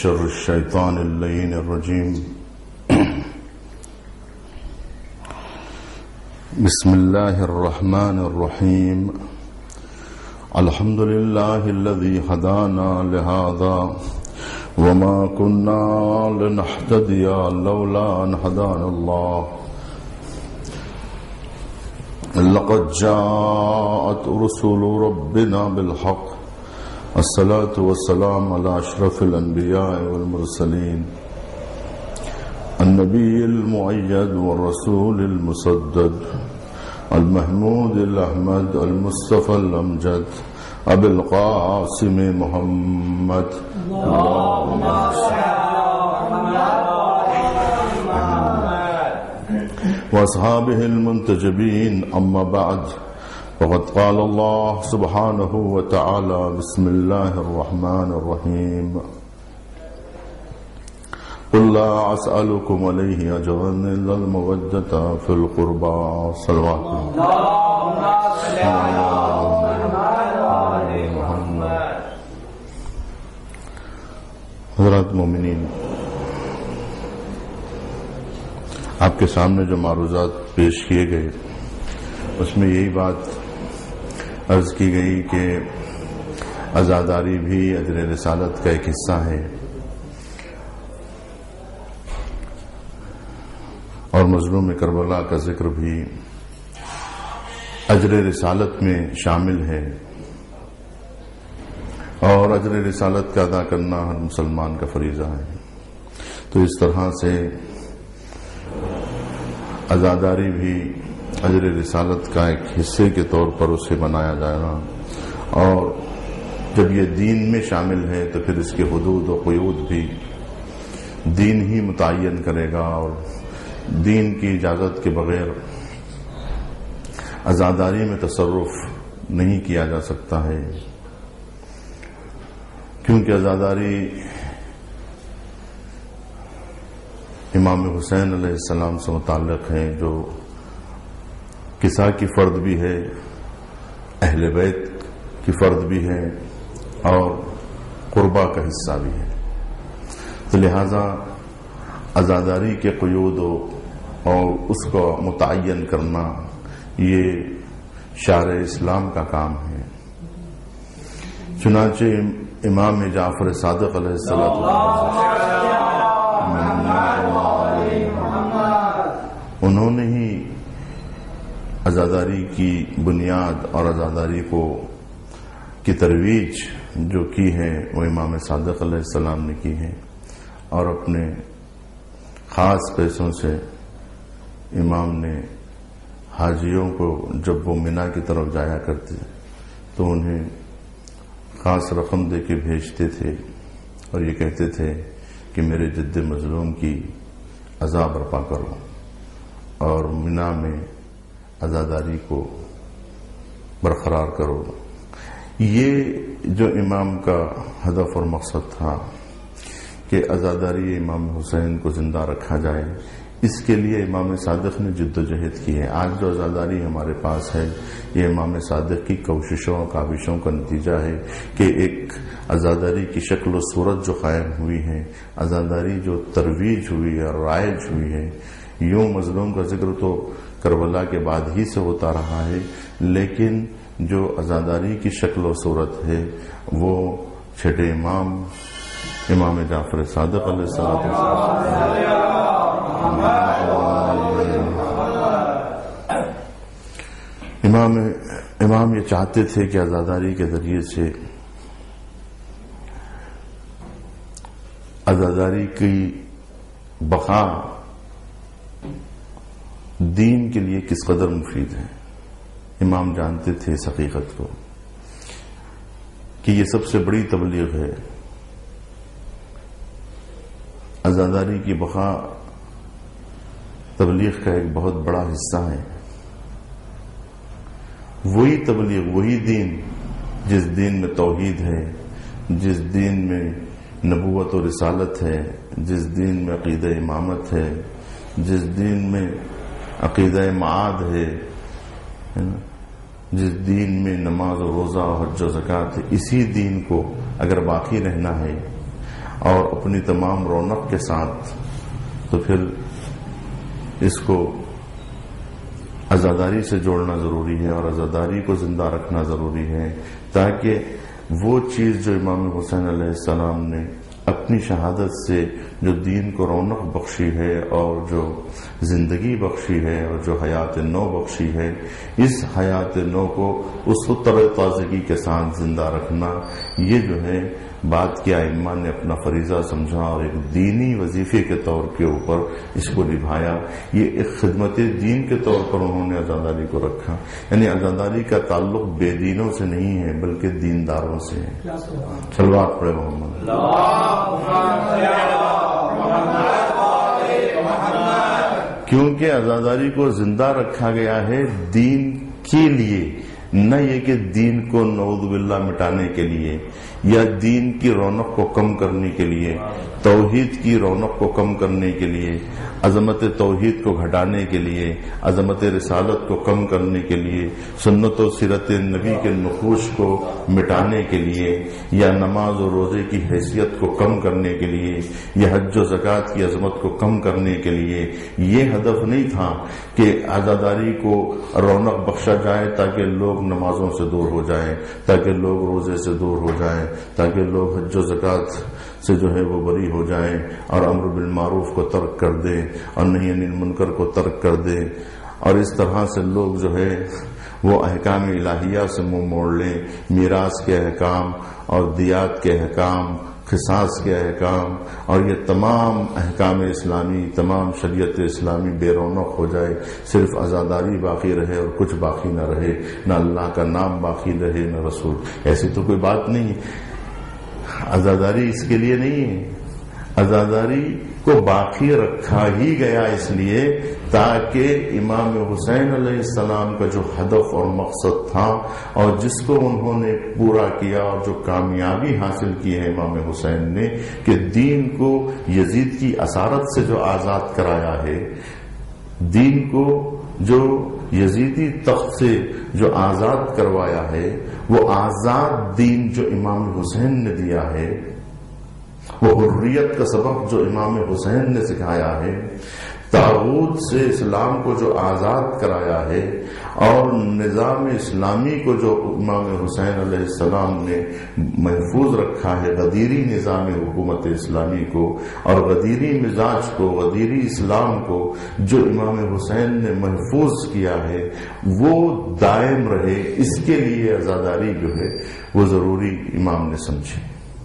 شر الشيطان اللعين الرجيم بسم الله الرحمن الرحيم الحمد لله الذي هدانا لهذا وما كنا لنهتدي لولا أن هدانا الله لقد جاءت رسل ربنا بالحق الصلاة والسلام على أشرف الأنبياء والمرسلين النبي المؤيد والرسول المسدد المحمود الأحمد المصطفى الأمجد أبي القاسم محمد اللهم صل وأصحابه المنتجبين أما بعد فقد قال الله سبحانه وتعالى بسم الله الرحمن الرحيم قل لا أسألكم عليه أجرا إلا المودة في القربى صلوات محمد. حضرات مومنین، آپ کے سامنے جو معروضات پیش کیے گئے اس میں یہی بات عرض کی گئی کہ عزاداری بھی اجر رسالت کا ایک حصہ ہے اور مظلوم کربلا کا ذکر بھی اجر رسالت میں شامل ہے اور اجر رسالت کا ادا کرنا ہر مسلمان کا فریضہ ہے. تو اس طرح سے عزاداری بھی اجر رسالت کا ایک حصے کے طور پر اسے بنایا جائے گا، اور جب یہ دین میں شامل ہے تو پھر اس کے حدود و قیود بھی دین ہی متعین کرے گا، اور دین کی اجازت کے بغیر عزاداری میں تصرف نہیں کیا جا سکتا ہے، کیونکہ عزاداری امام حسین علیہ السلام سے متعلق ہے، جو قصہ کی فرد بھی ہے، اہل بیت کی فرد بھی ہے اور قربا کا حصہ بھی ہے. تو لہذا عزاداری کے قیود اور اس کو متعین کرنا یہ شارع اسلام کا کام ہے. چنانچہ امام جعفر صادق علیہ السلام انہوں نے ہی عزاداری کی بنیاد اور عزاداری کی ترویج جو کی ہے وہ امام صادق علیہ السلام نے کی ہے، اور اپنے خاص پیسوں سے امام نے حاجیوں کو جب وہ منا کی طرف جایا کرتے تو انہیں خاص رقم دے کے بھیجتے تھے اور یہ کہتے تھے کہ میرے جد مظلوم کی عزا برپا کرو اور منا میں عزاداری کو برقرار کرو. یہ جو امام کا ہدف اور مقصد تھا کہ عزاداری امام حسین کو زندہ رکھا جائے، اس کے لیے امام صادق نے جد و جہد کی ہے. آج جو عزاداری ہمارے پاس ہے یہ امام صادق کی کوششوں اور کاوشوں کا نتیجہ ہے کہ ایک عزاداری کی شکل و صورت جو قائم ہوئی ہے، عزاداری جو ترویج ہوئی ہے اور رائج ہوئی ہے. یوں مظلوم کا ذکر تو کربلا کے بعد ہی سے ہوتا رہا ہے، لیکن جو عزاداری کی شکل و صورت ہے وہ چھٹے امام جعفر صادق علیہ السلام امام یہ چاہتے تھے کہ عزاداری کے ذریعے سے عزاداری کی بقا دین کے لیے کس قدر مفید ہے. امام جانتے تھے اس حقیقت کو کہ یہ سب سے بڑی تبلیغ ہے. عزاداری کی بقا تبلیغ کا ایک بہت بڑا حصہ ہے. وہی تبلیغ، وہی دین جس دین میں توحید ہے، جس دین میں نبوت و رسالت ہے، جس دین میں عقیدہ امامت ہے، جس دین میں عقیدہ معاد ہے، جس دین میں نماز و روزہ و حج و زکوٰۃ ہے، اسی دین کو اگر باقی رہنا ہے اور اپنی تمام رونق کے ساتھ، تو پھر اس کو عزاداری سے جوڑنا ضروری ہے اور عزاداری کو زندہ رکھنا ضروری ہے، تاکہ وہ چیز جو امام حسین علیہ السلام نے اپنی شہادت سے جو دین کو رونق بخشی ہے اور جو زندگی بخشی ہے اور جو حیات نو بخشی ہے، اس حیات نو کو اس تر تازگی کے ساتھ زندہ رکھنا، یہ جو ہے بعد کے ائمہ نے اپنا فریضہ سمجھا اور ایک دینی وظیفے کے طور کے اوپر اس کو نبھایا۔ یہ ایک خدمت دین کے طور پر انہوں نے عزاداری کو رکھا، یعنی عزاداری کا تعلق بے دینوں سے نہیں ہے بلکہ دینداروں سے ہے۔ صلوات پڑھے محمد۔ کیونکہ عزاداری کو زندہ رکھا گیا ہے دین کے لیے، نہ یہ کہ دین کو نعوذ باللہ مٹانے کے لیے یا دین کی رونق کو کم کرنے کے لیے، توحید کی رونق کو کم کرنے کے لیے، عظمت توحید کو گھٹانے کے لیے، عظمت رسالت کو کم کرنے کے لیے، سنت و سیرت نبی کے نقوش کو مٹانے کے لیے، یا نماز و روزے کی حیثیت کو کم کرنے کے لیے، یا حج و زکوٰۃ کی عظمت کو کم کرنے کے لیے۔ یہ ہدف نہیں تھا کہ عزاداری کو رونق بخشا جائے تاکہ لوگ نمازوں سے دور ہو جائیں، تاکہ لوگ روزے سے دور ہو جائیں، تاکہ لوگ حج و زکوٰۃ سے جو ہے وہ بری ہو جائیں اور امر بالمعروف کو ترک کر دیں اور نہی عن المنکر کو ترک کر دیں، اور اس طرح سے لوگ جو ہے وہ احکام الہیہ سے منہ موڑ لیں، میراث کے احکام اور دیات کے احکام، قصاص کے احکام اور یہ تمام احکام اسلامی، تمام شریعت اسلامی بے رونق ہو جائے، صرف عزاداری باقی رہے اور کچھ باقی نہ رہے، نہ اللہ کا نام باقی رہے نہ رسول۔ ایسی تو کوئی بات نہیں ہے، عزاداری اس کے لیے نہیں ہے۔ عزاداری کو باقی رکھا ہی گیا اس لیے تاکہ امام حسین علیہ السلام کا جو ہدف اور مقصد تھا اور جس کو انہوں نے پورا کیا اور جو کامیابی حاصل کی ہے امام حسین نے، کہ دین کو یزید کی اسارت سے جو آزاد کرایا ہے، دین کو جو یزیدی تخت سے جو آزاد کروایا ہے، وہ آزاد دین جو امام حسین نے دیا ہے، وہ حریت کا سبق جو امام حسین نے سکھایا ہے، طاغوت سے اسلام کو جو آزاد کرایا ہے اور نظام اسلامی کو جو امام حسین علیہ السلام نے محفوظ رکھا ہے، غدیری نظام حکومت اسلامی کو اور غدیری مزاج کو، غدیری اسلام کو جو امام حسین نے محفوظ کیا ہے، وہ دائم رہے، اس کے لیے عزاداری جو ہے وہ ضروری امام نے سمجھی۔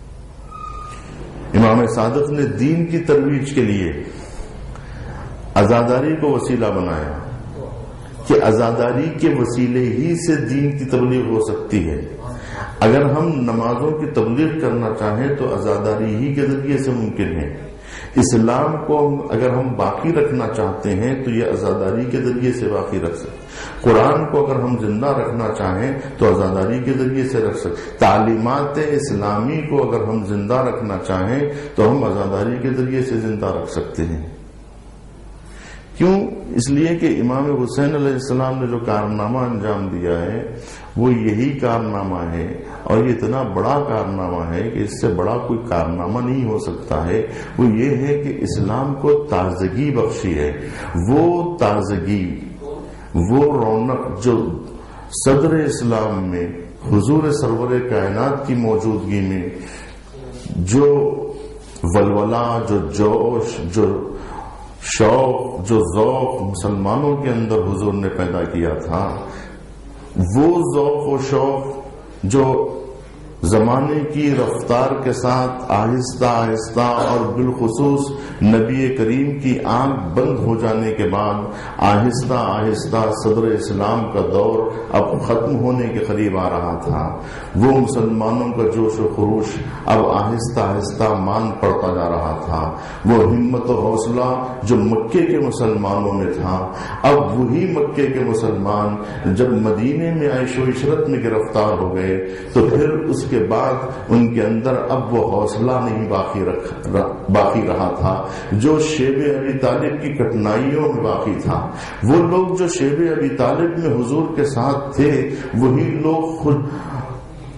امام صادق نے دین کی ترویج کے لیے عزاداری کو وسیلہ بنایا کہ عزاداری کے وسیلے ہی سے دین کی تبلیغ ہو سکتی ہے۔ اگر ہم نمازوں کی تبلیغ کرنا چاہیں تو عزاداری ہی کے ذریعے سے ممکن ہے۔ اسلام کو اگر ہم باقی رکھنا چاہتے ہیں تو یہ عزاداری کے ذریعے سے باقی رکھ سکتے، قرآن کو اگر ہم زندہ رکھنا چاہیں تو عزاداری کے ذریعے سے رکھ سکتے، تعلیمات اسلامی کو اگر ہم زندہ رکھنا چاہیں تو ہم عزاداری کے ذریعے سے زندہ رکھ سکتے ہیں۔ کیوں؟ اس لیے کہ امام حسین علیہ السلام نے جو کارنامہ انجام دیا ہے وہ یہی کارنامہ ہے، اور یہ اتنا بڑا کارنامہ ہے کہ اس سے بڑا کوئی کارنامہ نہیں ہو سکتا ہے۔ وہ یہ ہے کہ اسلام کو تازگی بخشی ہے، وہ تازگی، وہ رونق جو صدر اسلام میں حضور سرور کائنات کی موجودگی میں جو ولولہ، جو جوش، جو شوق، جو ذوق مسلمانوں کے اندر حضور نے پیدا کیا تھا، وہ ذوق و شوق جو زمانے کی رفتار کے ساتھ آہستہ آہستہ اور بالخصوص نبی کریم کی آنکھ بند ہو جانے کے بعد آہستہ آہستہ صدر اسلام کا دور اب ختم ہونے کے قریب آ رہا تھا، وہ مسلمانوں کا جوش و خروش اب آہستہ آہستہ مان پڑتا جا رہا تھا۔ وہ ہمت و حوصلہ جو مکے کے مسلمانوں میں تھا، اب وہی مکے کے مسلمان جب مدینے میں عیش و عشرت میں گرفتار ہو گئے تو پھر اس کے بعد ان کے اندر اب وہ حوصلہ نہیں باقی رہا تھا جو شیب ابی طالب کی کٹنائیوں میں باقی تھا۔ وہ لوگ جو شیب ابی طالب میں حضور کے ساتھ تھے، وہی لوگ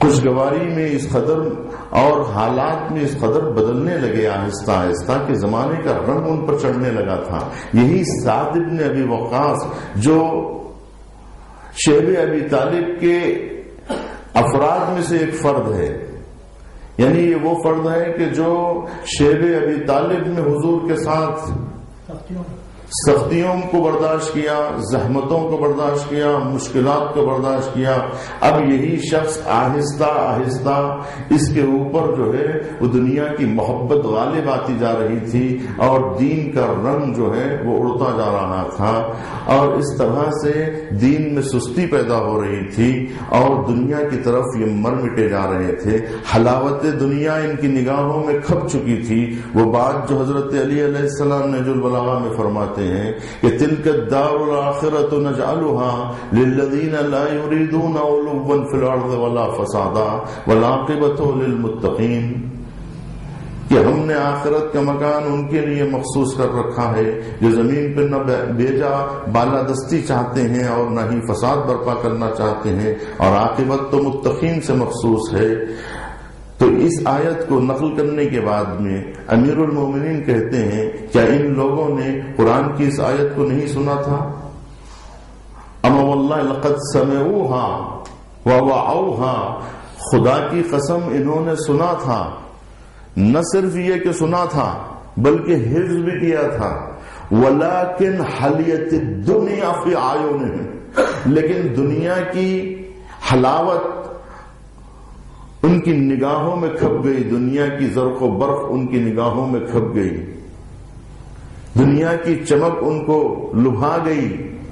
خوشگواری میں اس قدر اور حالات میں اس قدر بدلنے لگے آہستہ آہستہ کہ زمانے کا رنگ ان پر چڑھنے لگا تھا. یہی سعد بن ابی وقاص جو شیب ابی طالب کے افراد میں سے ایک فرد ہے، یعنی یہ وہ فرد ہے کہ جو شیب ابی طالب میں حضور کے ساتھ سختیوں کو برداشت کیا، زحمتوں کو برداشت کیا، مشکلات کو برداشت کیا. اب یہی شخص آہستہ آہستہ اس کے اوپر جو ہے وہ دنیا کی محبت غالب آتی جا رہی تھی اور دین کا رنگ جو ہے وہ اڑتا جا رہا تھا، اور اس طرح سے دین میں سستی پیدا ہو رہی تھی اور دنیا کی طرف یہ مر مٹے جا رہے تھے. حلاوت دنیا ان کی نگاہوں میں کھپ چکی تھی. وہ بات جو حضرت علی علیہ السلام نہج البلاغہ میں فرماتے ہیں کہ تلک الدار الآخرۃ نجعلها للذین لا یریدون علوا فی الارض ولا فسادا والعاقبۃ للمتقین، کہ ہم نے آخرت کا مکان ان کے لیے مخصوص کر رکھا ہے جو زمین پہ نہ بیجا بالادستی چاہتے ہیں اور نہ ہی فساد برپا کرنا چاہتے ہیں، اور عاقبت تو متقین سے مخصوص ہے. تو اس آیت کو نقل کرنے کے بعد میں امیر المومنین کہتے ہیں کیا ان لوگوں نے قرآن کی اس آیت کو نہیں سنا تھا؟ اما واللہ لقد سمعوها ووعوها، خدا کی قسم انہوں نے سنا تھا، نہ صرف یہ کہ سنا تھا بلکہ حفظ بھی کیا تھا. ولیکن حلیت الدنیا فی اعینہم، لیکن دنیا کی حلاوت ان کی نگاہوں میں کھپ گئی، دنیا کی زرق و برق ان کی نگاہوں میں کھپ گئی، دنیا کی چمک ان کو لبھا گئی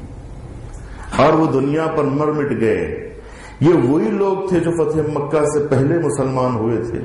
اور وہ دنیا پر مر مٹ گئے. یہ وہی لوگ تھے جو فتح مکہ سے پہلے مسلمان ہوئے تھے،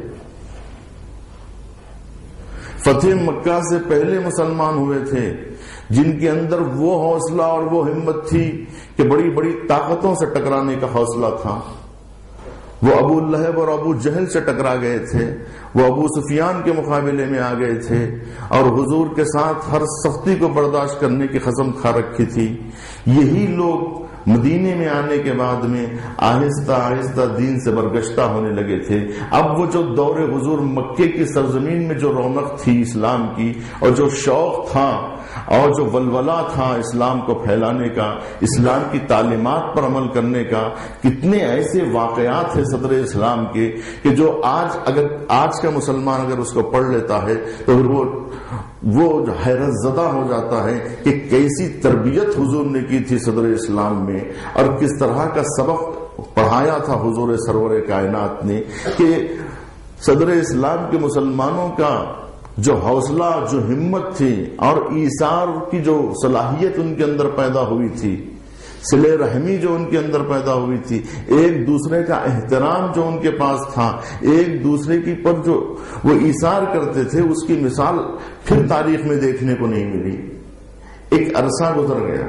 فتح مکہ سے پہلے مسلمان ہوئے تھے، جن کے اندر وہ حوصلہ اور وہ ہمت تھی کہ بڑی بڑی طاقتوں سے ٹکرانے کا حوصلہ تھا. وہ ابو لہب اور ابو جہل سے ٹکرا گئے تھے، وہ ابو سفیان کے مقابلے میں آ گئے تھے اور حضور کے ساتھ ہر سختی کو برداشت کرنے کی قسم کھا رکھی تھی. یہی لوگ مدینے میں آنے کے بعد میں آہستہ آہستہ دین سے برگشتہ ہونے لگے تھے. اب وہ جو دور حضور مکے کی سرزمین میں جو رونق تھی اسلام کی، اور جو شوق تھا اور جو ولولہ تھا اسلام کو پھیلانے کا، اسلام کی تعلیمات پر عمل کرنے کا، کتنے ایسے واقعات ہیں صدر اسلام کے کہ جو آج کا مسلمان اگر اس کو پڑھ لیتا ہے تو پھر وہ حیرت زدہ ہو جاتا ہے کہ کیسی تربیت حضور نے کی تھی صدر اسلام میں، اور کس طرح کا سبق پڑھایا تھا حضور سرور کائنات نے، کہ صدر اسلام کے مسلمانوں کا جو حوصلہ، جو ہمت تھی اور ایثار کی جو صلاحیت ان کے اندر پیدا ہوئی تھی، صلہ رحمی جو ان کے اندر پیدا ہوئی تھی، ایک دوسرے کا احترام جو ان کے پاس تھا، ایک دوسرے کی پر جو وہ ایثار کرتے تھے، اس کی مثال پھر تاریخ میں دیکھنے کو نہیں ملی. ایک عرصہ گزر گیا،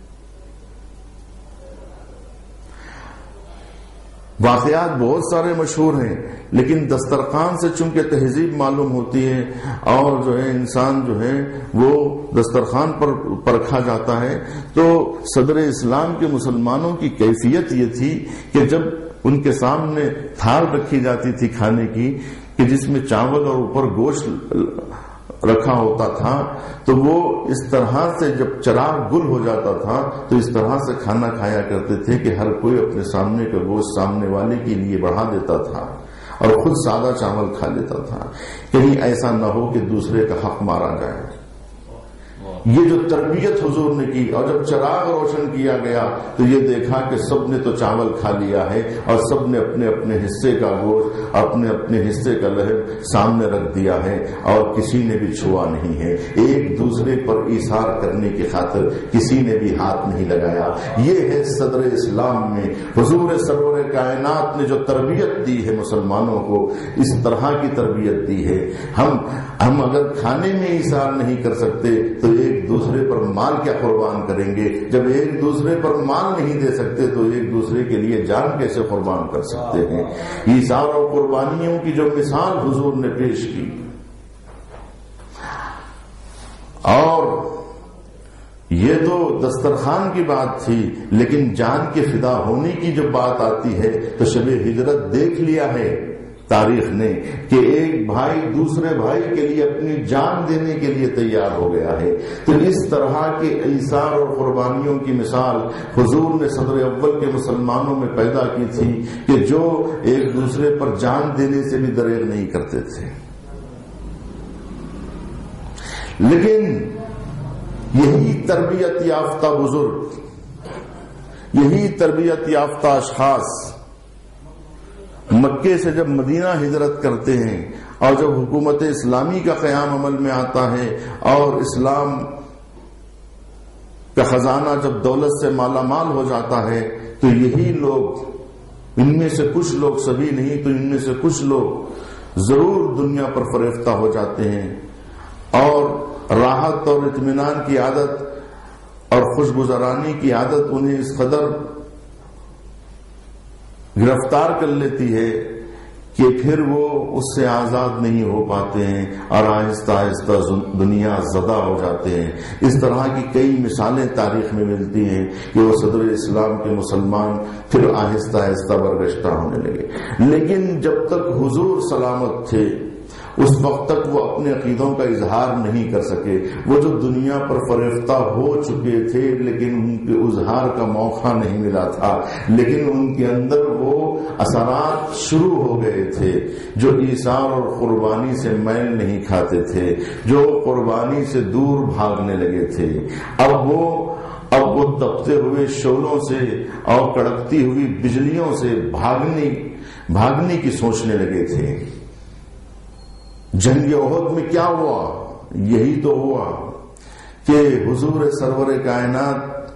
واقعات بہت سارے مشہور ہیں، لیکن دسترخوان سے چونکہ تہذیب معلوم ہوتی ہے اور جو ہے انسان جو ہے وہ دسترخوان پر پرکھا جاتا ہے. تو صدر اسلام کے مسلمانوں کی کیفیت یہ تھی کہ جب ان کے سامنے تھال رکھی جاتی تھی کھانے کی، کہ جس میں چاول اور اوپر گوشت رکھا ہوتا تھا، تو وہ اس طرح سے جب چراغ گل ہو جاتا تھا تو اس طرح سے کھانا کھایا کرتے تھے کہ ہر کوئی اپنے سامنے کا گوشت سامنے والے کے لیے بڑھا دیتا تھا اور خود سادہ چاول کھا لیتا تھا، کہیں ایسا نہ ہو کہ دوسرے کا حق مارا جائے. یہ جو تربیت حضور نے کی، اور جب چراغ روشن کیا گیا تو یہ دیکھا کہ سب نے تو چاول کھا لیا ہے اور سب نے اپنے اپنے حصے کا گوشت، اپنے اپنے حصے کا لحم سامنے رکھ دیا ہے اور کسی نے بھی چھوا نہیں ہے. ایک دوسرے پر ایثار کرنے کی خاطر کسی نے بھی ہاتھ نہیں لگایا. یہ ہے صدر اسلام میں حضور سرور کائنات نے جو تربیت دی ہے مسلمانوں کو، اس طرح کی تربیت دی ہے. ہم اگر کھانے میں ایثار نہیں کر سکتے تو ایک دوسرے پر مال کیا قربان کریں گے؟ جب ایک دوسرے پر مال نہیں دے سکتے تو ایک دوسرے کے لیے جان کیسے قربان کر سکتے ہیں؟ ایثار اور قربانیوں کی جو مثال حضور نے پیش کی، اور یہ تو دسترخوان کی بات تھی، لیکن جان کے فدا ہونے کی جب بات آتی ہے تو شب ہجرت دیکھ لیا ہے تاریخ نے کہ ایک بھائی دوسرے بھائی کے لیے اپنی جان دینے کے لیے تیار ہو گیا ہے۔ تو اس طرح کے ایثار اور قربانیوں کی مثال حضور نے صدر اول کے مسلمانوں میں پیدا کی تھی کہ جو ایک دوسرے پر جان دینے سے بھی دریغ نہیں کرتے تھے۔ لیکن یہی تربیت یافتہ بزرگ، یہی تربیت یافتہ اشخاص مکے سے جب مدینہ ہجرت کرتے ہیں اور جب حکومت اسلامی کا قیام عمل میں آتا ہے اور اسلام کا خزانہ جب دولت سے مالا مال ہو جاتا ہے، تو یہی لوگ، ان میں سے کچھ لوگ، سبھی نہیں تو ان میں سے کچھ لوگ ضرور دنیا پر فریفتہ ہو جاتے ہیں اور راحت اور اطمینان کی عادت اور خوشگزرانی کی عادت انہیں اس قدر گرفتار کر لیتی ہے کہ پھر وہ اس سے آزاد نہیں ہو پاتے ہیں اور آہستہ آہستہ دنیا زدہ ہو جاتے ہیں۔ اس طرح کی کئی مثالیں تاریخ میں ملتی ہیں کہ وہ صدر اسلام کے مسلمان پھر آہستہ آہستہ برگشتہ ہونے لگے، لیکن جب تک حضور سلامت تھے اس وقت تک وہ اپنے عقیدوں کا اظہار نہیں کر سکے۔ وہ جو دنیا پر فریفتہ ہو چکے تھے لیکن ان کے اظہار کا موقع نہیں ملا تھا، لیکن ان کے اندر وہ اثرات شروع ہو گئے تھے جو ایثار اور قربانی سے میل نہیں کھاتے تھے، جو قربانی سے دور بھاگنے لگے تھے۔ اب وہ تپتے ہوئے شعلوں سے اور کڑکتی ہوئی بجلیوں سے بھاگنے کی سوچنے لگے تھے۔ جنگ احد میں کیا ہوا؟ یہی تو ہوا کہ حضور سرور کائنات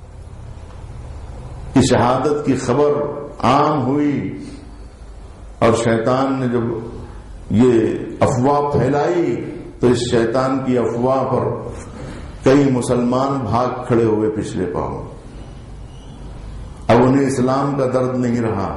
کی شہادت کی خبر عام ہوئی اور شیطان نے جب یہ افواہ پھیلائی تو اس شیطان کی افواہ پر کئی مسلمان بھاگ کھڑے ہوئے پچھلے پاؤں۔ اب انہیں اسلام کا درد نہیں رہا،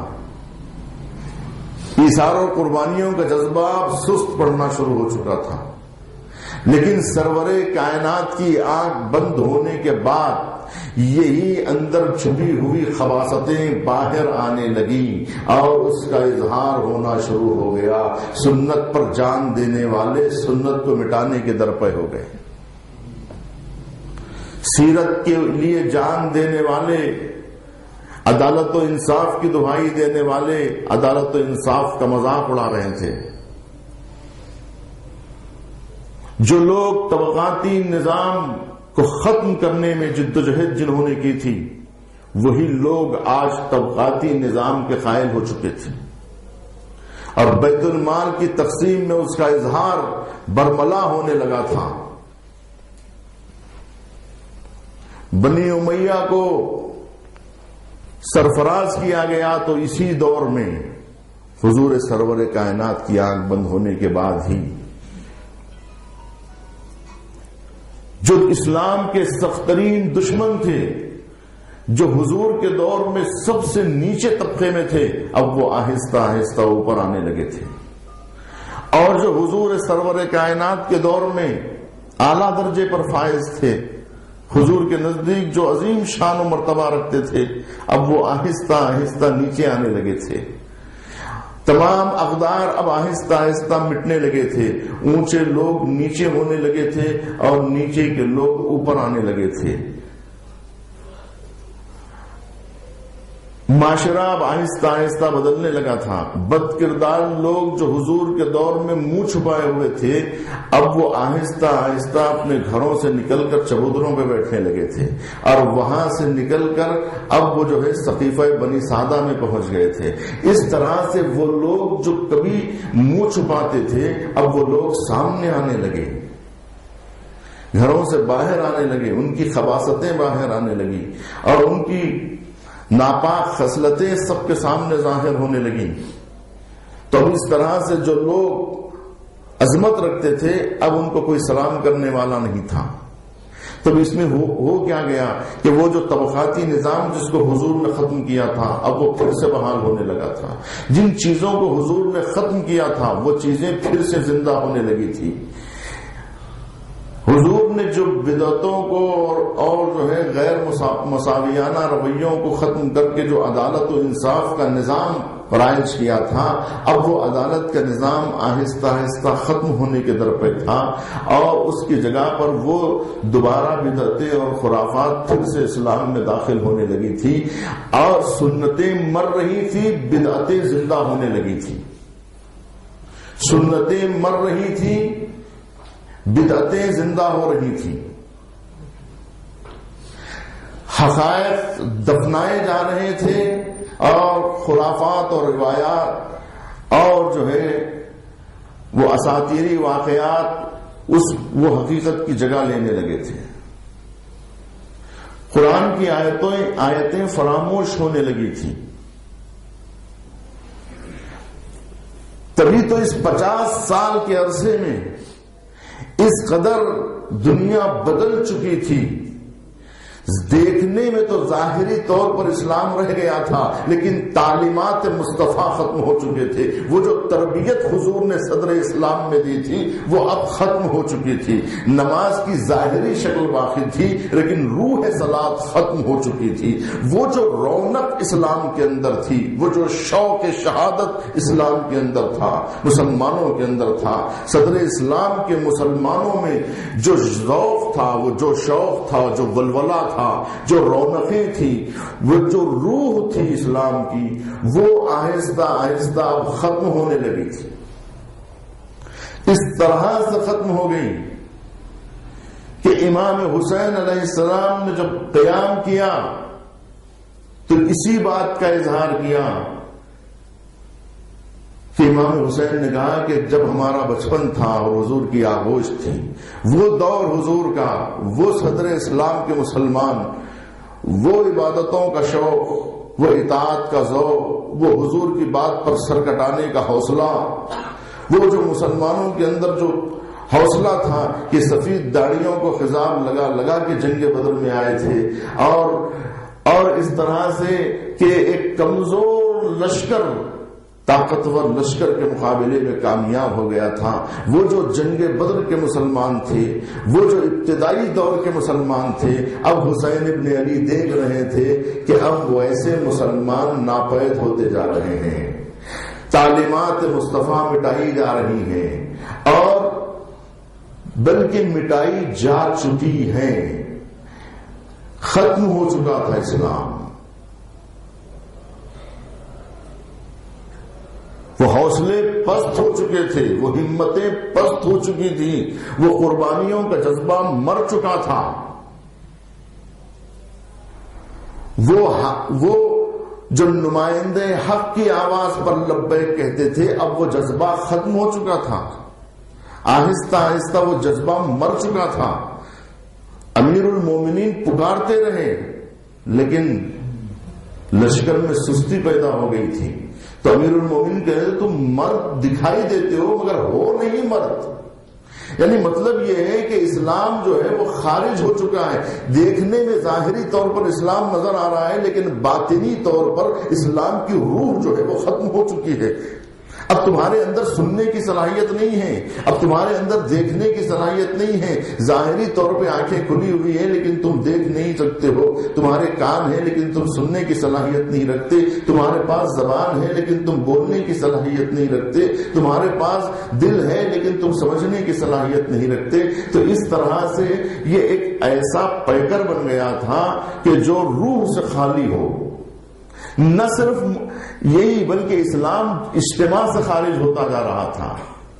ایثار اور قربانیوں کا جذبہ سست پڑنا شروع ہو چکا تھا، لیکن سرور کائنات کی آنکھ بند ہونے کے بعد یہی اندر چھپی ہوئی خباثتیں باہر آنے لگیں اور اس کا اظہار ہونا شروع ہو گیا۔ سنت پر جان دینے والے سنت کو مٹانے کے درپے ہو گئے، سیرت کے لیے جان دینے والے، عدالت و انصاف کی دہائی دینے والے عدالت و انصاف کا مذاق اڑا رہے تھے۔ جو لوگ طبقاتی نظام کو ختم کرنے میں جدوجہد جنہوں نے کی تھی، وہی لوگ آج طبقاتی نظام کے قائل ہو چکے تھے اور بیت المال کی تقسیم میں اس کا اظہار برملا ہونے لگا تھا۔ بنی امیہ کو سرفراز کیا گیا تو اسی دور میں حضور سرور کائنات کی آنکھ بند ہونے کے بعد ہی جو اسلام کے سخت ترین دشمن تھے، جو حضور کے دور میں سب سے نیچے طبقے میں تھے، اب وہ آہستہ آہستہ اوپر آنے لگے تھے، اور جو حضور سرور کائنات کے دور میں اعلیٰ درجے پر فائز تھے، حضور کے نزدیک جو عظیم شان و مرتبہ رکھتے تھے، اب وہ آہستہ آہستہ نیچے آنے لگے تھے۔ تمام اقدار اب آہستہ آہستہ مٹنے لگے تھے، اونچے لوگ نیچے ہونے لگے تھے اور نیچے کے لوگ اوپر آنے لگے تھے۔ معاشرہ اب آہستہ آہستہ بدلنے لگا تھا۔ بد کردار لوگ جو حضور کے دور میں منہ چھپائے ہوئے تھے، اب وہ آہستہ آہستہ اپنے گھروں سے نکل کر چبودروں پہ بیٹھنے لگے تھے اور وہاں سے نکل کر اب وہ جو ہے سقیفہ بنی سعدہ میں پہنچ گئے تھے۔ اس طرح سے وہ لوگ جو کبھی منہ چھپاتے تھے، اب وہ لوگ سامنے آنے لگے، گھروں سے باہر آنے لگے، ان کی خباثتیں باہر آنے لگی اور ان کی ناپاک خصلتیں سب کے سامنے ظاہر ہونے لگیں۔ تو اب اس طرح سے جو لوگ عظمت رکھتے تھے، اب ان کو کوئی سلام کرنے والا نہیں تھا۔ تب اس میں ہو کیا گیا کہ وہ جو طبقاتی نظام جس کو حضور نے ختم کیا تھا، اب وہ پھر سے بحال ہونے لگا تھا۔ جن چیزوں کو حضور نے ختم کیا تھا وہ چیزیں پھر سے زندہ ہونے لگی تھی۔ حضور نے جو بدعتوں کو اور جو ہے غیر مساویانہ رویوں کو ختم کر کے جو عدالت و انصاف کا نظام رائج کیا تھا، اب وہ عدالت کا نظام آہستہ آہستہ ختم ہونے کے در پہ تھا، اور اس کی جگہ پر وہ دوبارہ بدعتیں اور خرافات پھر سے اسلام میں داخل ہونے لگی تھی، اور سنتیں مر رہی تھی، بدعتیں زندہ ہونے لگی تھی۔ سنتیں مر رہی تھی، بدعتیں زندہ ہو رہی تھی، حقائق دفنائے جا رہے تھے، اور خرافات اور روایات اور جو ہے وہ اساطیری واقعات وہ حقیقت کی جگہ لینے لگے تھے۔ قرآن کی آیتیں فراموش ہونے لگی تھی۔ تبھی تو اس 50 سال کے عرصے میں اس قدر دنیا بدل چکی تھی۔ دیکھنے میں تو ظاہری طور پر اسلام رہ گیا تھا، لیکن تعلیمات مصطفیٰ ختم ہو چکے تھے۔ وہ جو تربیت حضور نے صدر اسلام میں دی تھی وہ اب ختم ہو چکی تھی۔ نماز کی ظاہری شکل باقی تھی، لیکن روح صلاۃ ختم ہو چکی تھی۔ وہ جو رونق اسلام کے اندر تھی، وہ جو شوق شہادت اسلام کے اندر تھا، مسلمانوں کے اندر تھا، صدر اسلام کے مسلمانوں میں جو ذوق تھا، وہ جو شوق تھا، جو ولولہ تھا، جو رونقیں تھی، وہ جو روح تھی اسلام کی، وہ آہستہ آہستہ اب ختم ہونے لگی تھی۔ اس طرح سے ختم ہو گئی کہ امام حسین علیہ السلام نے جب قیام کیا تو اسی بات کا اظہار کیا کہ امام حسین نے کہا کہ جب ہمارا بچپن تھا اور حضور کی آغوش تھی، وہ دور حضور کا، وہ صدر اسلام کے مسلمان، وہ عبادتوں کا شوق، وہ اطاعت کا ذوق، وہ حضور کی بات پر سر کٹانے کا حوصلہ، وہ جو مسلمانوں کے اندر جو حوصلہ تھا کہ سفید داڑیوں کو خضاب لگا لگا کے جنگ بدر میں آئے تھے، اور اس طرح سے کہ ایک کمزور لشکر طاقتور لشکر کے مقابلے میں کامیاب ہو گیا تھا۔ وہ جو جنگ بدر کے مسلمان تھے، وہ جو ابتدائی دور کے مسلمان تھے، اب حسین ابن علی دیکھ رہے تھے کہ اب ویسے مسلمان ناپید ہوتے جا رہے ہیں، تعلیمات مصطفیٰ مٹائی جا رہی ہیں، اور بلکہ مٹائی جا چکی ہیں۔ ختم ہو چکا تھا اسلام، وہ حوصلے پست ہو چکے تھے، وہ ہمتیں پست ہو چکی تھی، وہ قربانیوں کا جذبہ مر چکا تھا، وہ جو نمائندے حق کی آواز پر لبیک کہتے تھے، اب وہ جذبہ ختم ہو چکا تھا۔ آہستہ آہستہ وہ جذبہ مر چکا تھا۔ امیر المومنین پکارتے رہے، لیکن لشکر میں سستی پیدا ہو گئی تھی، تو امیر المومنین کہتے تم مرد دکھائی دیتے ہو مگر ہو نہیں مرد۔ یعنی مطلب یہ ہے کہ اسلام جو ہے وہ خارج ہو چکا ہے۔ دیکھنے میں ظاہری طور پر اسلام نظر آ رہا ہے، لیکن باطنی طور پر اسلام کی روح جو ہے وہ ختم ہو چکی ہے۔ اب تمہارے اندر سننے کی صلاحیت نہیں ہے، اب تمہارے اندر دیکھنے کی صلاحیت نہیں ہے۔ ظاہری طور پہ آنکھیں کھلی ہوئی ہیں لیکن تم دیکھ نہیں سکتے ہو، تمہارے کان ہیں لیکن تم سننے کی صلاحیت نہیں رکھتے، تمہارے پاس زبان ہے لیکن تم بولنے کی صلاحیت نہیں رکھتے، تمہارے پاس دل ہے لیکن تم سمجھنے کی صلاحیت نہیں رکھتے۔ تو اس طرح سے یہ ایک ایسا پیکر بن گیا تھا کہ جو روح سے خالی ہو۔ نہ صرف یہی بلکہ اسلام اجتماع سے خارج ہوتا جا رہا تھا،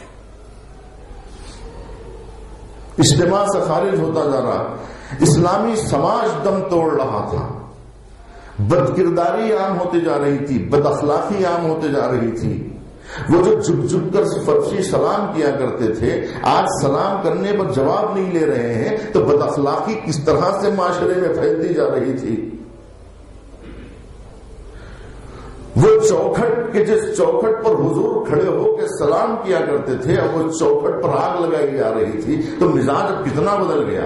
اجتماع سے خارج ہوتا جا رہا، اسلامی سماج دم توڑ رہا تھا، بد کرداری عام ہوتی جا رہی تھی، بد اخلاقی عام ہوتے جا رہی تھی۔ وہ جو جھک جھک کر فرشی سلام کیا کرتے تھے، آج سلام کرنے پر جواب نہیں لے رہے ہیں، تو بد اخلاقی کس طرح سے معاشرے میں پھیلتی جا رہی تھی۔ وہ چوکھٹ کے جس چوکھٹ پر حضور کھڑے ہو کے سلام کیا کرتے تھے، اب وہ چوکھٹ پر آگ لگائی جا رہی تھی، تو مزاج کتنا بدل گیا۔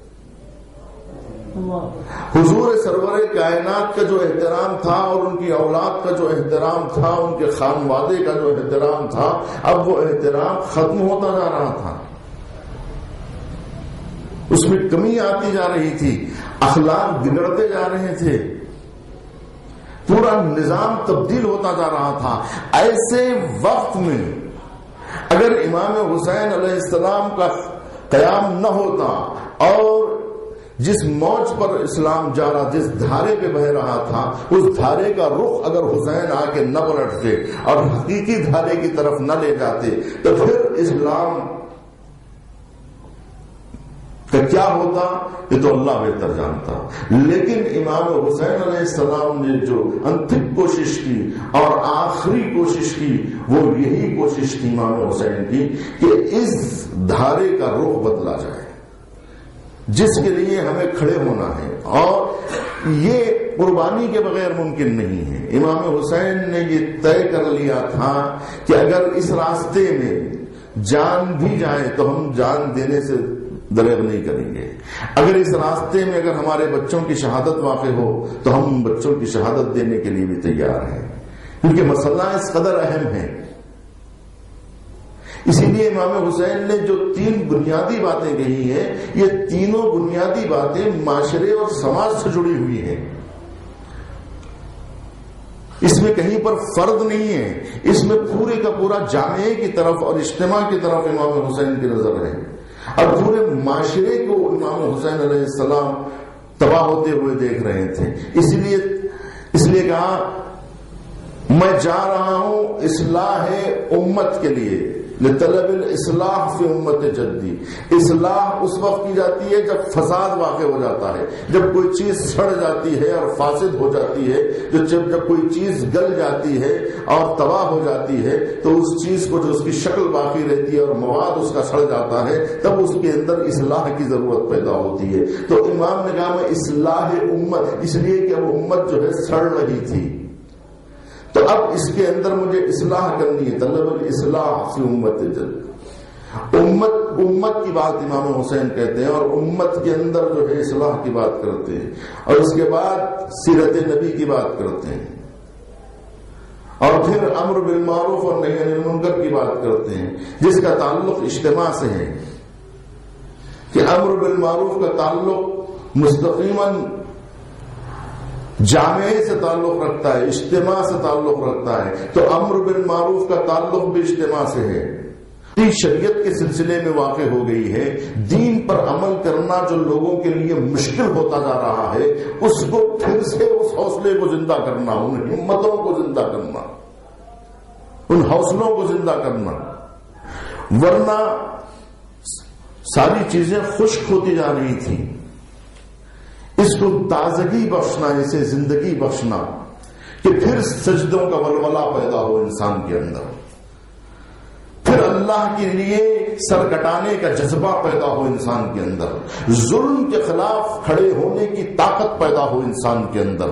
حضور سرور کائنات کا جو احترام تھا اور ان کی اولاد کا جو احترام تھا، ان کے خانوادے کا جو احترام تھا، اب وہ احترام ختم ہوتا جا رہا تھا۔ اس میں کمی آتی جا رہی تھی، اخلاق بگڑتے جا رہے تھے، پورا نظام تبدیل ہوتا جا رہا تھا۔ ایسے وقت میں اگر امام حسین علیہ السلام کا قیام نہ ہوتا اور جس موج پر اسلام جا رہا، جس دھارے پہ بہ رہا تھا، اس دھارے کا رخ اگر حسین آ کے نہ پلٹتے اور حقیقی دھارے کی طرف نہ لے جاتے تو پھر اسلام کہ کیا ہوتا یہ تو اللہ بہتر جانتا۔ لیکن امام حسین علیہ السلام نے جو انتم کوشش کی اور آخری کوشش کی، وہ یہی کوشش تھی امام حسین کی کہ اس دھارے کا رخ بدلا جائے، جس کے لیے ہمیں کھڑے ہونا ہے، اور یہ قربانی کے بغیر ممکن نہیں ہے۔ امام حسین نے یہ طے کر لیا تھا کہ اگر اس راستے میں جان بھی جائے تو ہم جان دینے سے دریغ نہیں کریں گے، اگر اس راستے میں اگر ہمارے بچوں کی شہادت واقع ہو تو ہم بچوں کی شہادت دینے کے لیے بھی تیار ہیں، کیونکہ مسئلہ اس قدر اہم ہے۔ اسی لیے امام حسین نے جو 3 بنیادی باتیں کہی ہیں، یہ تینوں بنیادی باتیں معاشرے اور سماج سے جڑی ہوئی ہیں، اس میں کہیں پر فرد نہیں ہے، اس میں پورے کا پورا جامعے کی طرف اور اجتماع کی طرف امام حسین کی نظر ہے، اور پورے معاشرے کو امام حسین علیہ السلام تباہ ہوتے ہوئے دیکھ رہے تھے۔ اس لیے کہا میں جا رہا ہوں اصلاح امت کے لیے، لطلب الاصلاح فی امت جدی۔ اصلاح اس وقت کی جاتی ہے جب فساد واقع ہو جاتا ہے، جب کوئی چیز سڑ جاتی ہے اور فاسد ہو جاتی ہے، جب کوئی چیز گل جاتی ہے اور تباہ ہو جاتی ہے تو اس چیز کو جو اس کی شکل باقی رہتی ہے اور مواد اس کا سڑ جاتا ہے، تب اس کے اندر اصلاح کی ضرورت پیدا ہوتی ہے۔ تو امام نے کہا میں اصلاح امت، اس لیے کہ اب امت جو ہے سڑ رہی تھی، تو اب اس کے اندر مجھے اصلاح کرنی ہے، طلب الاصلاح فی امت جد۔ امت کی بات امام حسین کہتے ہیں، اور امت کے اندر جو ہے اصلاح کی بات کرتے ہیں، اور اس کے بعد سیرت نبی کی بات کرتے ہیں، اور پھر امر بالمعروف اور نہی عن المنکر کی بات کرتے ہیں، جس کا تعلق اجتماع سے ہے، کہ امر بالمعروف کا تعلق مستقیماً جامعے سے تعلق رکھتا ہے، اجتماع سے تعلق رکھتا ہے، تو امر بالمعروف کا تعلق بھی اجتماع سے ہے۔ شریعت کے سلسلے میں واقع ہو گئی ہے، دین پر عمل کرنا جو لوگوں کے لیے مشکل ہوتا جا رہا ہے، اس کو پھر سے اس حوصلے کو زندہ کرنا، ان ہمتوں کو زندہ کرنا، ان حوصلوں کو زندہ کرنا، ورنہ ساری چیزیں خشک ہوتی جا رہی تھیں۔ اس کو تازگی بخشنا، اسے زندگی بخشنا، کہ پھر سجدوں کا ولولہ پیدا ہو انسان کے اندر، پھر اللہ کے لیے سر کٹانے کا جذبہ پیدا ہو انسان کے اندر، ظلم کے خلاف کھڑے ہونے کی طاقت پیدا ہو انسان کے اندر،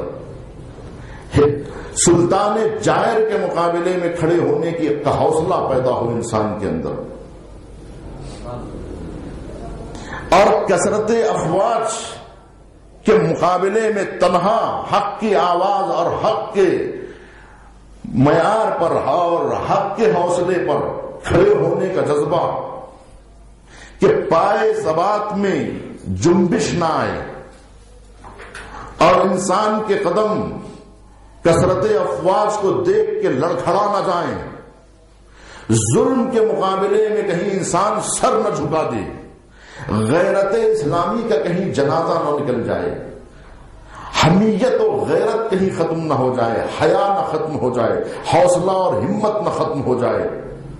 سلطان جائر کے مقابلے میں کھڑے ہونے کی ایک حوصلہ پیدا ہو انسان کے اندر، اور کثرت افواج کے مقابلے میں تنہا حق کی آواز اور حق کے معیار پر اور حق کے حوصلے پر کھڑے ہونے کا جذبہ، کہ پائے ثبات میں جنبش نہ آئے اور انسان کے قدم کثرت افواج کو دیکھ کے لڑکھڑا نہ جائیں، ظلم کے مقابلے میں کہیں انسان سر نہ جھکا دے، غیرت اسلامی کا کہیں جنازہ نہ نکل جائے، حمیت و غیرت کہیں ختم نہ ہو جائے، حیا نہ ختم ہو جائے، حوصلہ اور ہمت نہ ختم ہو جائے۔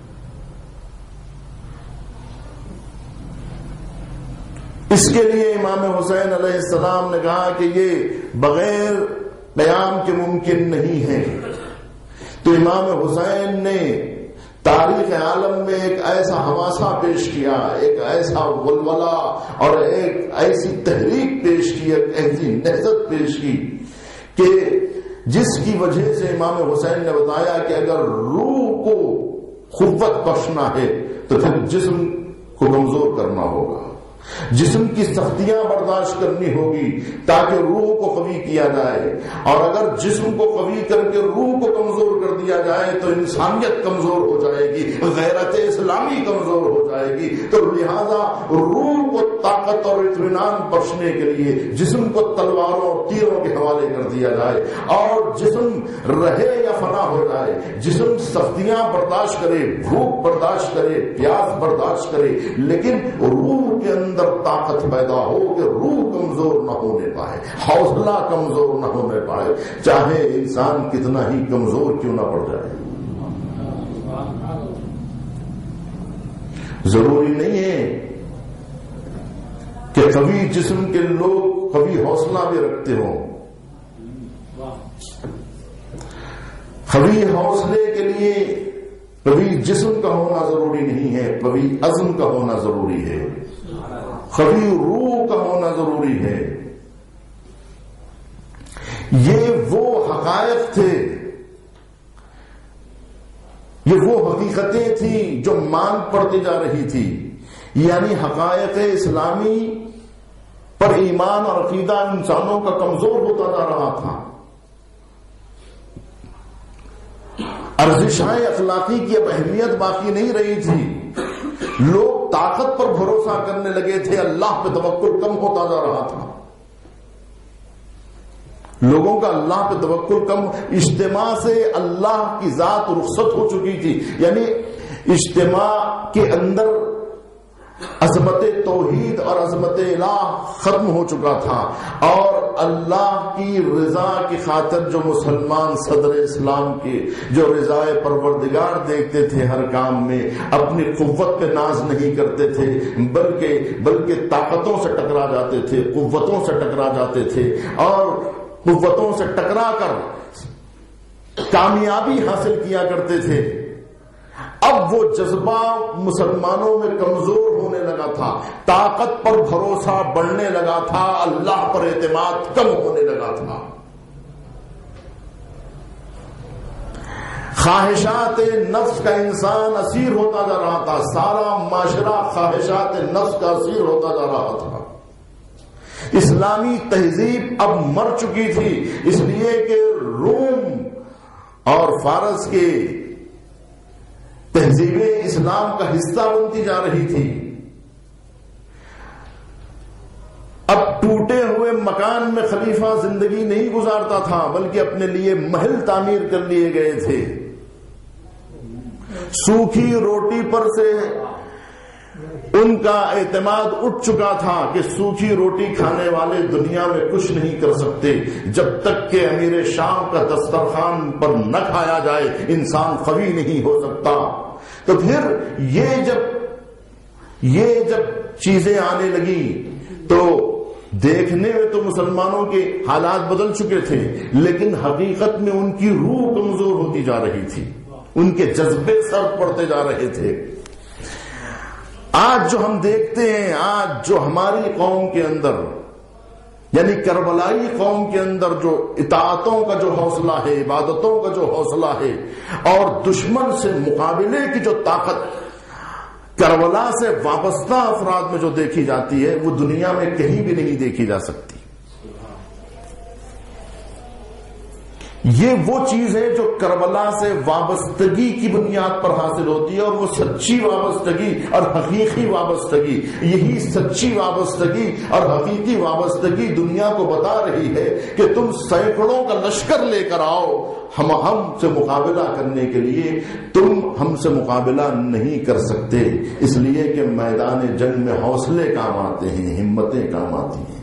اس کے لیے امام حسین علیہ السلام نے کہا کہ یہ بغیر قیام کے ممکن نہیں ہے۔ تو امام حسین نے تاریخ عالم میں ایک ایسا حماسہ پیش کیا، ایک ایسا ولولہ اور ایک ایسی تحریک پیش کی، ایک ایسی نہضت پیش کی کہ جس کی وجہ سے امام حسین نے بتایا کہ اگر روح کو قوت بخشنا ہے تو پھر جسم کو کمزور کرنا ہوگا، جسم کی سختیاں برداشت کرنی ہوگی تاکہ روح کو قوی کیا جائے، اور اگر جسم کو قوی کر کے روح کو کمزور کر دیا جائے تو انسانیت کمزور ہو جائے گی، غیرت اسلامی کمزور ہو جائے گی، تو لہذا روح کو طاقت اور اطمینان بخشنے کے لیے جسم کو تلواروں اور تیروں کے حوالے کر دیا جائے اور جسم رہے یا فنا ہو جائے، جسم سختیاں برداشت کرے، بھوک برداشت کرے، پیاس برداشت کرے، لیکن روح کے اندر طاقت پیدا ہو کہ روح کمزور نہ ہونے پائے، حوصلہ کمزور نہ ہونے پائے، چاہے انسان کتنا ہی کمزور کیوں نہ پڑ جائے۔ ضروری نہیں ہے کہ قوی جسم کے لوگ قوی حوصلہ بھی رکھتے ہوں۔ قوی حوصلے کے لیے قوی جسم کا ہونا ضروری نہیں ہے، قوی عزم کا ہونا ضروری ہے، قوی روح کا ہونا ضروری ہے۔ یہ وہ حقائق تھے، یہ وہ حقیقتیں تھیں جو مان پڑتی جا رہی تھی، یعنی حقائق اسلامی پر ایمان اور عقیدہ انسانوں کا کمزور ہوتا جا رہا تھا، ارزشیں اخلاقی کی اب اہمیت باقی نہیں رہی تھی، لوگ طاقت پر بھروسہ کرنے لگے تھے، اللہ پہ توکل کم ہوتا جا رہا تھا، لوگوں کا اللہ پہ توکل کم، اجتماع سے اللہ کی ذات رخصت ہو چکی تھی، یعنی اجتماع کے اندر عظمت توحید اور عظمت الہ ختم ہو چکا تھا، اور اللہ کی رضا کی خاطر جو مسلمان صدر اسلام کے جو رضائے پروردگار دیکھتے تھے ہر کام میں، اپنی قوت پہ ناز نہیں کرتے تھے، بلکہ طاقتوں سے ٹکرا جاتے تھے، قوتوں سے ٹکرا جاتے تھے، اور قوتوں سے ٹکرا کر کامیابی حاصل کیا کرتے تھے۔ اب وہ جذبہ مسلمانوں میں کمزور ہونے لگا تھا، طاقت پر بھروسہ بڑھنے لگا تھا، اللہ پر اعتماد کم ہونے لگا تھا، خواہشات نفس کا انسان اسیر ہوتا جا رہا تھا، سارا معاشرہ خواہشات نفس کا اسیر ہوتا جا رہا تھا۔ اسلامی تہذیب اب مر چکی تھی، اس لیے کہ روم اور فارس کے تہذیبیں اسلام کا حصہ بنتی جا رہی تھی۔ اب ٹوٹے ہوئے مکان میں خلیفہ زندگی نہیں گزارتا تھا، بلکہ اپنے لیے محل تعمیر کر لیے گئے تھے۔ سوکھی روٹی پر سے ان کا اعتماد اٹھ چکا تھا کہ سوکھی روٹی کھانے والے دنیا میں کچھ نہیں کر سکتے، جب تک کہ امیر شام کا دسترخوان پر نہ کھایا جائے انسان قوی نہیں ہو سکتا۔ تو پھر یہ جب چیزیں آنے لگی تو دیکھنے میں تو مسلمانوں کے حالات بدل چکے تھے، لیکن حقیقت میں ان کی روح کمزور ہوتی جا رہی تھی، ان کے جذبے سر پڑتے جا رہے تھے۔ آج جو ہم دیکھتے ہیں، آج جو ہماری قوم کے اندر یعنی کربلائی قوم کے اندر جو اطاعتوں کا جو حوصلہ ہے، عبادتوں کا جو حوصلہ ہے، اور دشمن سے مقابلے کی جو طاقت کربلا سے وابستہ افراد میں جو دیکھی جاتی ہے، وہ دنیا میں کہیں بھی نہیں دیکھی جا سکتی۔ یہ وہ چیز ہے جو کربلا سے وابستگی کی بنیاد پر حاصل ہوتی ہے، اور وہ سچی وابستگی اور حقیقی وابستگی، یہی سچی وابستگی اور حقیقی وابستگی دنیا کو بتا رہی ہے کہ تم سینکڑوں کا لشکر لے کر آؤ، ہم سے مقابلہ کرنے کے لیے تم ہم سے مقابلہ نہیں کر سکتے، اس لیے کہ میدان جنگ میں حوصلے کام آتے ہیں، ہمتیں کام آتی ہیں،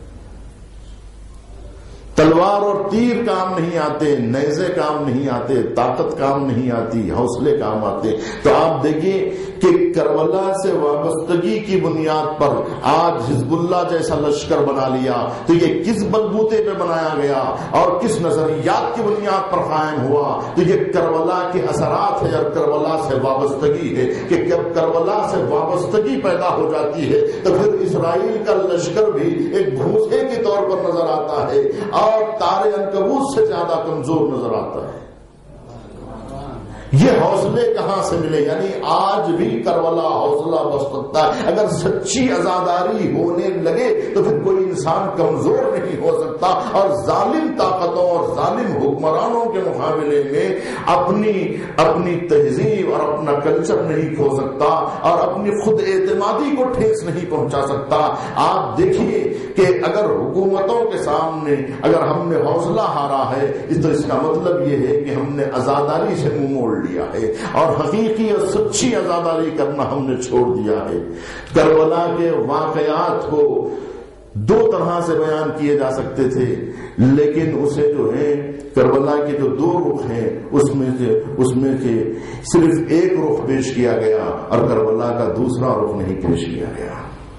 تلوار اور تیر کام نہیں آتے، نیزے کام نہیں آتے، طاقت کام نہیں آتی، حوصلے کام آتے۔ تو آپ دیکھیں کہ کربلا سے وابستگی کی بنیاد پر آج حزب اللہ جیسا لشکر بنا لیا، تو یہ کس بلبوتے پہ بنایا گیا اور کس نظریات کی بنیاد پر قائم ہوا؟ تو یہ کربلا کے اثرات ہے اور کربلا سے وابستگی ہے، کہ جب کربلا سے وابستگی پیدا ہو جاتی ہے تو پھر اسرائیل کا لشکر بھی ایک بھوسے کے طور پر نظر آتا ہے اور تارے عنکبوت سے زیادہ کمزور نظر آتا ہے۔ یہ حوصلے کہاں سے ملے؟ یعنی آج بھی کربلا حوصلہ بخش سکتا ہے۔ اگر سچی عزاداری ہونے لگے تو پھر کوئی انسان کمزور نہیں ہو سکتا، اور ظالم طاقتوں اور ظالم حکمرانوں کے مقابلے میں اپنی تہذیب اور اپنا کلچر نہیں کھو سکتا، اور اپنی خود اعتمادی کو ٹھیس نہیں پہنچا سکتا۔ آپ دیکھیے کہ اگر حکومتوں کے سامنے اگر ہم نے حوصلہ ہارا ہے تو اس کا مطلب یہ ہے کہ ہم نے عزاداری سے منہ موڑ لیا ہے، اور حقیقی اور سچی عزاداری کرنا ہم نے چھوڑ دیا ہے۔ کربلا کے واقعات کو دو طرح سے بیان کیے جا سکتے تھے، لیکن اسے جو ہے کربلا کے جو دو رخ ہیں اس میں سے صرف ایک رخ پیش کیا گیا اور کربلا کا دوسرا رخ نہیں پیش کیا گیا۔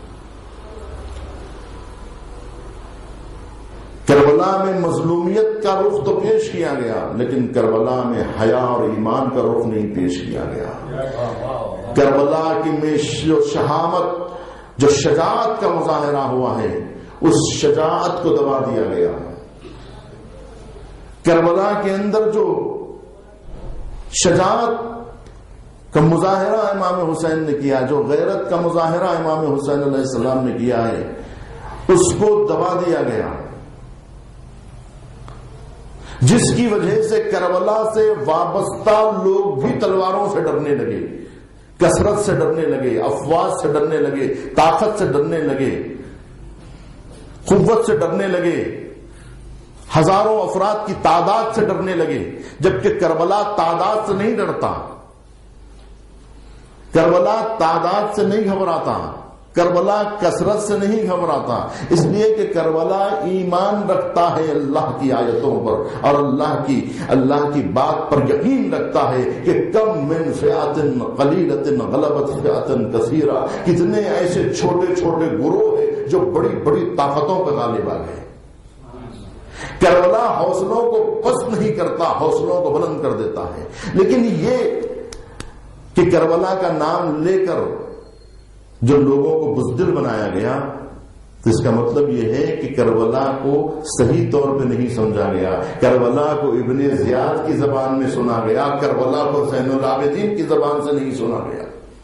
کربلا میں مظلومیت کا رخ تو پیش کیا گیا، لیکن کربلا میں حیا اور ایمان کا رخ نہیں پیش کیا گیا۔ کربلا کی میں جو شہامت، جو شجاعت کا مظاہرہ ہوا ہے، اس شجاعت کو دبا دیا گیا۔ کربلا کے اندر جو شجاعت کا مظاہرہ امام حسین نے کیا، جو غیرت کا مظاہرہ امام حسین علیہ السلام نے کیا ہے، اس کو دبا دیا گیا، جس کی وجہ سے کربلا سے وابستہ لوگ بھی تلواروں سے ڈرنے لگے، کثرت سے ڈرنے لگے، افواج سے ڈرنے لگے، طاقت سے ڈرنے لگے، قوت سے ڈرنے لگے، ہزاروں افراد کی تعداد سے ڈرنے لگے، جبکہ کربلا تعداد سے نہیں ڈرتا، کربلا تعداد سے نہیں گھبراتا، کربلا کثرت سے نہیں گھبراتا، اس لیے کہ کربلا ایمان رکھتا ہے اللہ کی آیتوں پر، اور اللہ کی بات پر یقین رکھتا ہے کہ کم من فئۃ قلیلۃ غلبت فئۃ کثیرہ، کتنے ایسے چھوٹے چھوٹے گروہ ہیں جو بڑی بڑی طاقتوں پر غالب آ گئے۔ کربلا حوصلوں کو پست نہیں کرتا، حوصلوں کو بلند کر دیتا ہے۔ لیکن یہ کہ کربلا کا نام لے کر جو لوگوں کو بزدل بنایا گیا، تو اس کا مطلب یہ ہے کہ کربلا کو صحیح طور پہ نہیں سمجھا گیا، کربلا کو ابن زیاد کی زبان میں سنا گیا، کربلا کو زین العابدین کی زبان سے نہیں سنا گیا،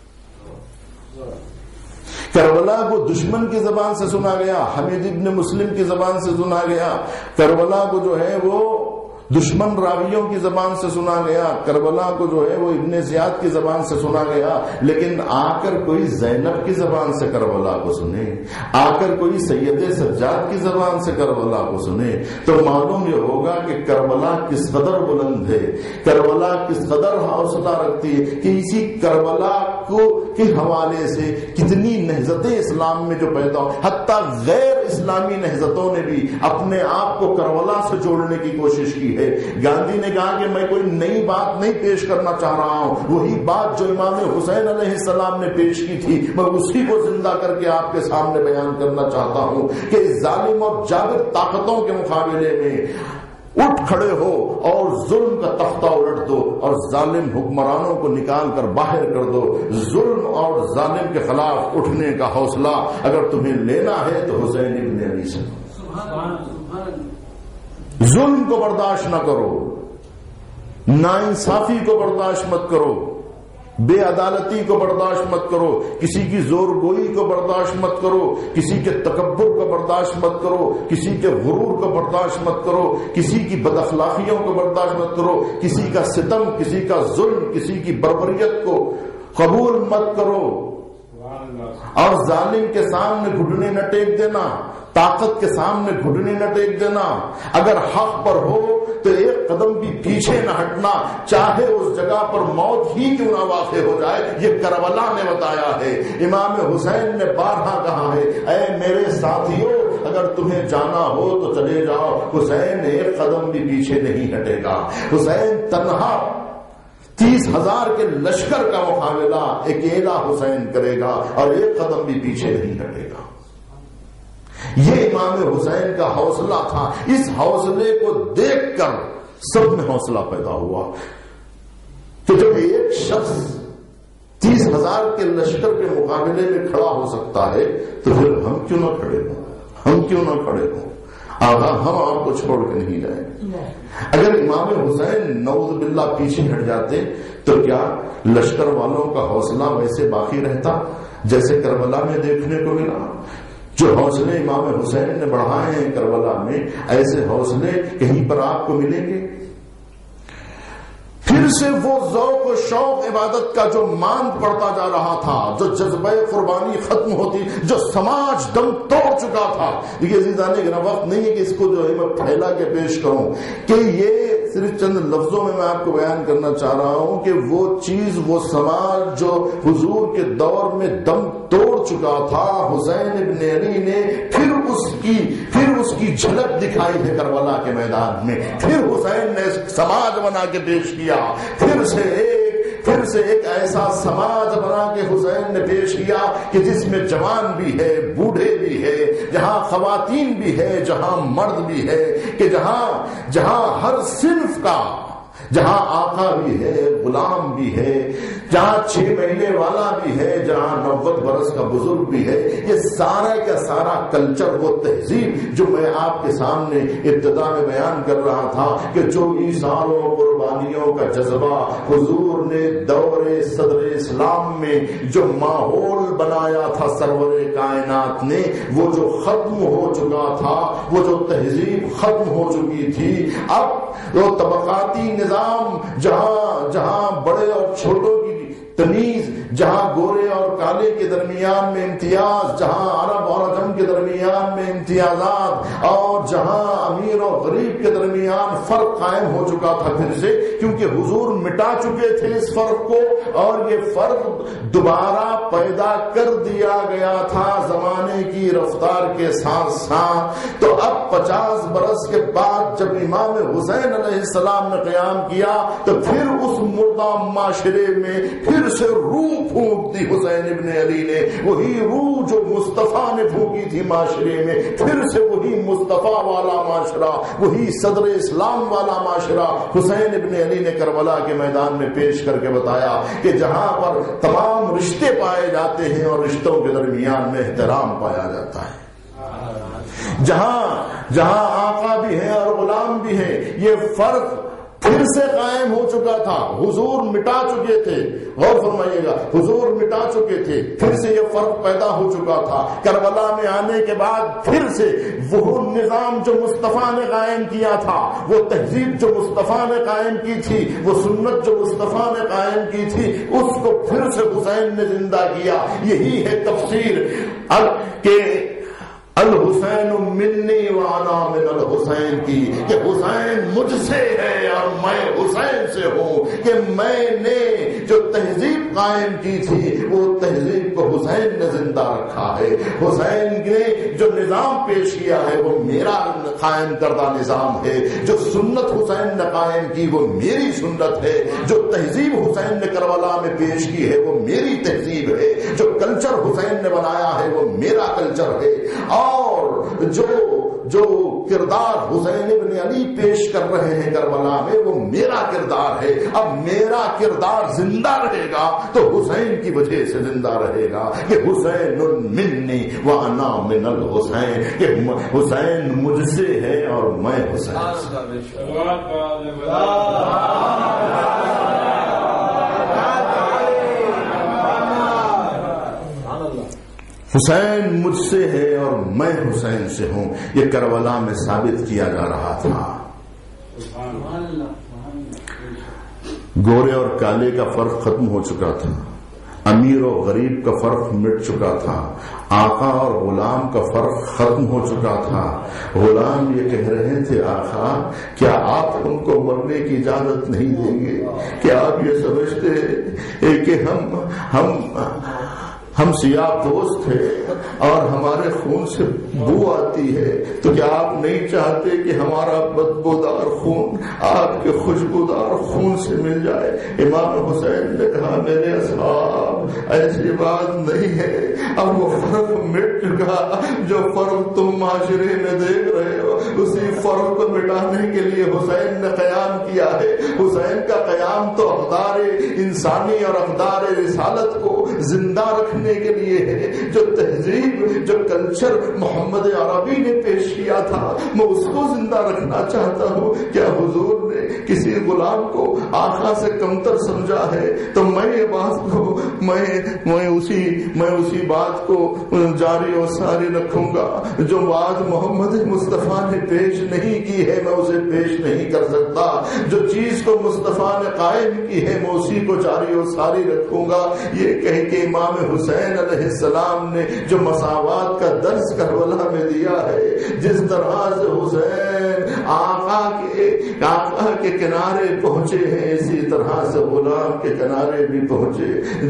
کربلا کو دشمن کی زبان سے سنا گیا، حمید ابن مسلم کی زبان سے سنا گیا، کربلا کو جو ہے وہ دشمن راویوں کی زبان سے سنا گیا، کربلا کو جو ہے وہ ابن زیاد کی زبان سے سنا گیا، لیکن آ کر کوئی زینب کی زبان سے کربلا کو سنے، آ کر کوئی سید سجاد کی زبان سے کربلا کو سنے، تو معلوم یہ ہوگا کہ کربلا کس قدر بلند ہے، کربلا کس قدر حوصلہ رکھتی ہے، کہ اسی کربلا کے حوالے سے کتنی نہضتیں اسلام میں جو پیدا ہو، حتیٰ غیر اسلامی نہضتوں نے بھی اپنے آپ کو کربلا سے جوڑنے کی کوشش کی ہے۔ گاندھی نے کہا کہ میں کوئی نئی بات نہیں پیش کرنا چاہ رہا ہوں، وہی بات جو امام حسین علیہ السلام نے پیش کی تھی میں اسی کو زندہ کر کے آپ کے سامنے بیان کرنا چاہتا ہوں کہ ظالم اور جابر طاقتوں کے مقابلے میں اٹھ کھڑے ہو اور ظلم کا تختہ الٹ دو اور ظالم حکمرانوں کو نکال کر باہر کر دو۔ ظلم اور ظالم کے خلاف اٹھنے کا حوصلہ اگر تمہیں لینا ہے تو حسین ابن علی سے، ظلم کو برداشت نہ کرو، ناانصافی کو برداشت مت کرو، بے عدالتی کو برداشت مت کرو، کسی کی زور گوئی کو برداشت مت کرو، کسی کے تکبر کو برداشت مت کرو، کسی کے غرور کو برداشت مت کرو، کسی کی بد اخلاقیوں کو برداشت مت کرو، کسی کا ستم، کسی کا ظلم، کسی کی بربریت کو قبول مت کرو، اور ظالم کے سامنے گھٹنے نہ ٹیک دینا، طاقت کے سامنے گھٹنے نہ ٹیک دینا، اگر حق پر ہو تو ایک قدم بھی پیچھے نہ ہٹنا، چاہے اس جگہ پر موت ہی کیوں نہ واقع ہو جائے۔ یہ کربلا نے بتایا ہے، امام حسین نے بارہا کہا ہے، اے میرے ساتھیوں اگر تمہیں جانا ہو تو چلے جاؤ، حسین ایک قدم بھی پیچھے نہیں ہٹے گا، حسین تنہا 30,000 کے لشکر کا مقابلہ اکیلا حسین کرے گا اور ایک قدم بھی پیچھے نہیں ہٹے گا۔ یہ امام حسین کا حوصلہ تھا، اس حوصلے کو دیکھ کر سب میں حوصلہ پیدا ہوا کہ جب ایک شخص 30,000 کے لشکر کے مقابلے میں کھڑا ہو سکتا ہے تو پھر ہم کیوں نہ کھڑے ہوں، ہم کیوں نہ کھڑے ہوں۔ آقا ہم آپ کو چھوڑ کے نہیں جائیں گے. اگر امام حسین نعوذ باللہ پیچھے ہٹ جاتے تو کیا لشکر والوں کا حوصلہ ویسے باقی رہتا جیسے کربلا میں دیکھنے کو ملا؟ جو حوصلے امام حسین نے بڑھائے ہیں کربلا میں، ایسے حوصلے کہیں پر آپ کو ملیں گے؟ پھر سے وہ ذوق و شوق عبادت کا جو ماند پڑتا جا رہا تھا، جو جذبہ قربانی ختم ہوتی، جو سماج دم توڑ چکا تھا. دیکھیے عزیزان گرامی، وقت نہیں ہے کہ اس کو جو ہے میں پھیلا کے پیش کروں، کہ یہ صرف چند لفظوں میں آپ کو بیان کرنا چاہ رہا ہوں کہ وہ چیز، وہ سماج جو حضور کے دور میں دم توڑ چکا تھا، حسین ابن علی نے پھر اس کی جھلک دکھائی ہے کربلا کے میدان میں. پھر حسین نے سماج بنا کے پیش کیا، پھر سے ایک ایسا سماج بنا کے حسین نے پیش کیا کہ جس میں جوان بھی ہے، بوڑھے بھی ہے، جہاں خواتین بھی ہے، جہاں مرد بھی ہے، کہ جہاں ہر صنف کا، جہاں آقا بھی ہے، غلام بھی ہے، جہاں 6 مہینے والا بھی ہے، جہاں 90 برس کا بزرگ بھی ہے. یہ سارا کا سارا کلچر، وہ تہذیب جو میں آپ کے سامنے ابتدا میں بیان کر رہا تھا کہ جو ایثاروں قربانیوں کا جذبہ حضور نے دور صدر اسلام میں جو ماحول بنایا تھا سرور کائنات نے، وہ جو ختم ہو چکا تھا، وہ جو تہذیب ختم ہو چکی تھی. اب وہ طبقاتی نظام، جہاں بڑے اور چھوٹوں کی تمیز، جہاں گورے اور کالے کے درمیان میں امتیاز، جہاں عرب اور عجم کے درمیان میں امتیازات، اور جہاں امیر اور غریب کے درمیان فرق قائم ہو چکا تھا پھر سے، کیونکہ حضور مٹا چکے تھے اس فرق کو، اور یہ فرق دوبارہ پیدا کر دیا گیا تھا زمانے کی رفتار کے ساتھ ساتھ. تو اب 50 برس کے بعد جب امام حسین علیہ السلام نے قیام کیا تو پھر اس مردہ معاشرے میں پھر سے روح پھونک دی حسین ابن علی نے. وہی روح جو مصطفیٰ نے پھونکی تھی معاشرے میں، پھر سے وہی مصطفیٰ والا معاشرہ، وہی صدر اسلام والا معاشرہ حسین ابن علی نے کربلا کے میدان میں پیش کر کے بتایا کہ جہاں پر تمام رشتے پائے جاتے ہیں اور رشتوں کے درمیان میں احترام پایا جاتا ہے، جہاں آقا بھی ہے اور غلام بھی ہے، یہ فرق پھر سے قائم ہو چکا تھا. حضور مٹا چکے تھے، غور فرمائیے گا، حضور مٹا چکے تھے، پھر سے یہ فرق پیدا ہو چکا تھا. کربلا میں آنے کے بعد پھر سے وہ نظام جو مصطفیٰ نے قائم کیا تھا، وہ تہذیب جو مصطفیٰ نے قائم کی تھی، وہ سنت جو مصطفیٰ نے قائم کی تھی، اس کو پھر سے حسین نے زندہ کیا. یہی ہے تفسیر کہ الحسین منی وانا من الحسین کی، کہ حسین مجھ سے ہے اور میں حسین سے ہوں، کہ میں نے جو تہذیب قائم کی تھی وہ تہذیب کو حسین نے زندہ رکھا ہے. حسین نے جو نظام پیش کیا ہے وہ میرا قائم کردہ نظام ہے. جو سنت حسین نے قائم کی وہ میری سنت ہے. جو تہذیب حسین نے کربلا میں پیش کی ہے وہ میری تہذیب ہے. جو کلچر حسین نے بنایا ہے وہ میرا کلچر ہے. اور جو کردار حسین ابن علی پیش کر رہے ہیں کربلا میں وہ میرا کردار ہے. اب میرا کردار زندہ رہے گا تو حسین کی وجہ سے زندہ رہے گا کہ حسین منی وانا من الحسین، کہ حسین مجھ سے ہے اور میں حسین سے. حسین مجھ سے ہے اور میں حسین سے ہوں، یہ کربلا میں ثابت کیا جا رہا تھا. گورے اور کالے کا فرق ختم ہو چکا تھا، امیر اور غریب کا فرق مٹ چکا تھا، آقا اور غلام کا فرق ختم ہو چکا تھا. غلام یہ کہہ رہے تھے آقا کیا آپ ان کو مرنے کی اجازت نہیں دیں گے؟ کیا آپ یہ سمجھتے ہیں کہ ہم سیاہ پوست ہیں اور ہمارے خون سے بو آتی ہے، تو کیا آپ نہیں چاہتے کہ ہمارا بدبودار خون آپ کے خوشبودار خون سے مل جائے؟ امام حسین نے کہا میرے اصحاب ایسی بات نہیں ہے، اب وہ فرق مٹ چکا. جو فرق تم معاشرے میں دیکھ رہے ہو اسی فرق کو مٹانے کے لیے حسین نے قیام کیا ہے۔ حسین کا قیام تو اقدار انسانی اور اقدار رسالت کو زندہ رکھنے کے لیے ہے۔ جو تہذیب، جو کلچر محمد عربی نے پیش کیا تھا، میں اس کو زندہ رکھنا چاہتا ہوں۔ کیا حضور نے کسی غلام کو آقا سے کمتر سمجھا ہے؟ تو میں یہ بات کو میں اسی بات کو جاری و ساری رکھوں گا۔ جو بات محمد مصطفیٰ نے پیش نہیں کی ہے میں اسے پیش نہیں کر سکتا۔ جو چیز کو مصطفیٰ نے قائم کی ہے میں اسی کو جاری و ساری رکھوں گا۔ یہ کہہ کے امام حسین علیہ السلام نے جو مساوات کا درس کربلا میں دیا ہے، جس طرح سے حسین آقا کے کنارے پہنچے ہیں، اسی طرح سے غلام کے کنارے بھی پہنچے۔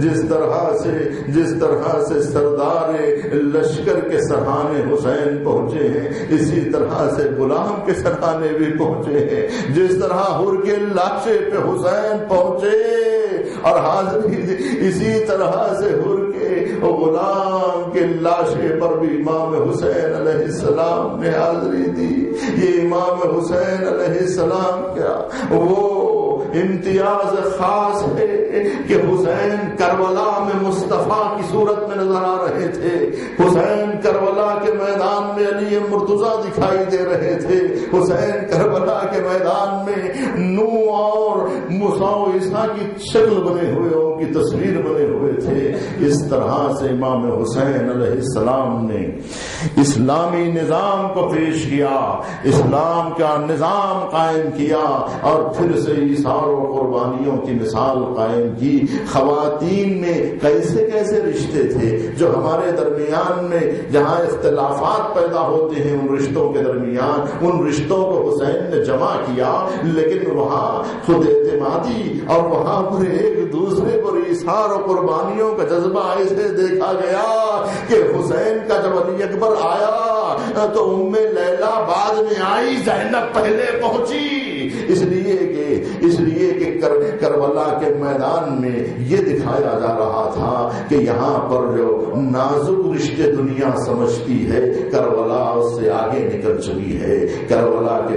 جس طرح سے سردار لشکر کے سرحانے حسین پہنچے ہیں، اسی طرح سے غلام کے سرحانے بھی پہنچے ہیں۔ جس طرح حر کے لاشے پہ حسین پہنچے اور حاضری، اسی طرح سے حر کے غلام کے لاشے پر بھی امام حسین علیہ السلام نے حاضری دی۔ یہ امام حسین علیہ السلام کا وہ امتیاز خاص ہے کہ حسین کربلا میں مصطفیٰ کی صورت میں نظر آ رہے تھے۔ حسین کربلا کے میدان میں علی مرتضیٰ دکھائی دے رہے تھے۔ حسین کربلا کے میدان میں نوح اور موسیٰ و عیسیٰ کی شکل بنے ہوئے، ان کی تصویر بنے ہوئے تھے۔ اس طرح سے امام حسین علیہ السلام نے اسلامی نظام کو پیش کیا، اسلام کا نظام قائم کیا، اور پھر سے ایثار و قربانیوں کی مثال قائم کی۔ خواتین میں کیسے کیسے رشتے تھے جو ہمارے درمیان میں جہاں اختلافات پیدا ہوتے ہیں، ان رشتوں کے درمیان ان رشتوں کو حسین نے جمع کیا، لیکن وہاں خود اعتمادی اور وہاں پر ایک دوسرے پر ایثار و قربانیوں کا جذبہ ایسے دیکھا گیا کہ حسین کا جب علی اکبر آیا تو ام لیلا بعد میں آئی، زینب پہلے پہنچی، اس لیے کہ کربلا کے میدان میں یہ دکھایا جا رہا تھا کہ یہاں پر جو نازک رشتے دنیا سمجھتی ہے، کربلا اس سے آگے نکل چکی ہے۔ کربلا کے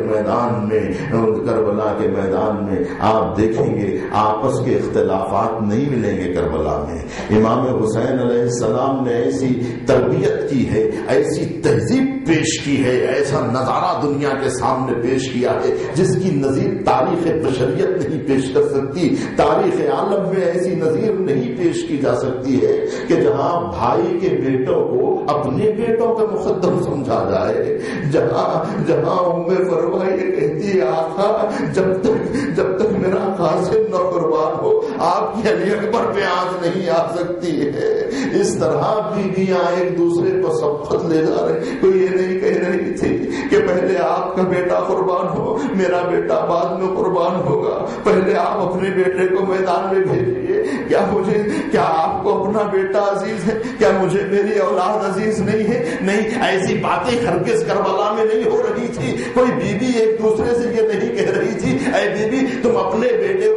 میدان میں آپ دیکھیں گے آپس کے اختلافات نہیں ملیں گے۔ کربلا میں امام حسین علیہ السلام نے ایسی تربیت کی ہے، ایسی تہذیب پیش کی ہے، ایسا نظارہ دنیا کے سامنے پیش کیا ہے جس کی نظیر تاریخ بشریت نہیں پیش کر سکتی۔ تاریخ عالم میں ایسی نظیر نہیں پیش کی جا سکتی ہے کہ جہاں بھائی کے بیٹوں کو اپنے بیٹوں کا مقدم سمجھا جائے، جہاں ام فروا یہ کہتی ہے آقا جب تک میرا قاسم نہ قربان ہو آپ کی علی اکبر پہ آنچ نہیں آ سکتی ہے۔ اس طرح بیویاں ایک دوسرے کو سبقت لے جا رہے۔ کوئی یہ نہیں کہہ رہی تھی کہ پہلے آپ کا بیٹا قربان ہو، میرا بیٹا بعد میں قربان ہوگا، پہلے آپ اپنے بیٹے کو میدان میں بھیجیے۔ کیا آپ کو اپنا بیٹا عزیز ہے؟ کیا مجھے میری اولاد عزیز نہیں ہے؟ نہیں، ایسی باتیں ہرگز کربلا میں نہیں ہو رہی تھی۔ کوئی بیوی ایک دوسرے سے یہ نہیں کہہ رہی تھی اے بیوی تم اپنے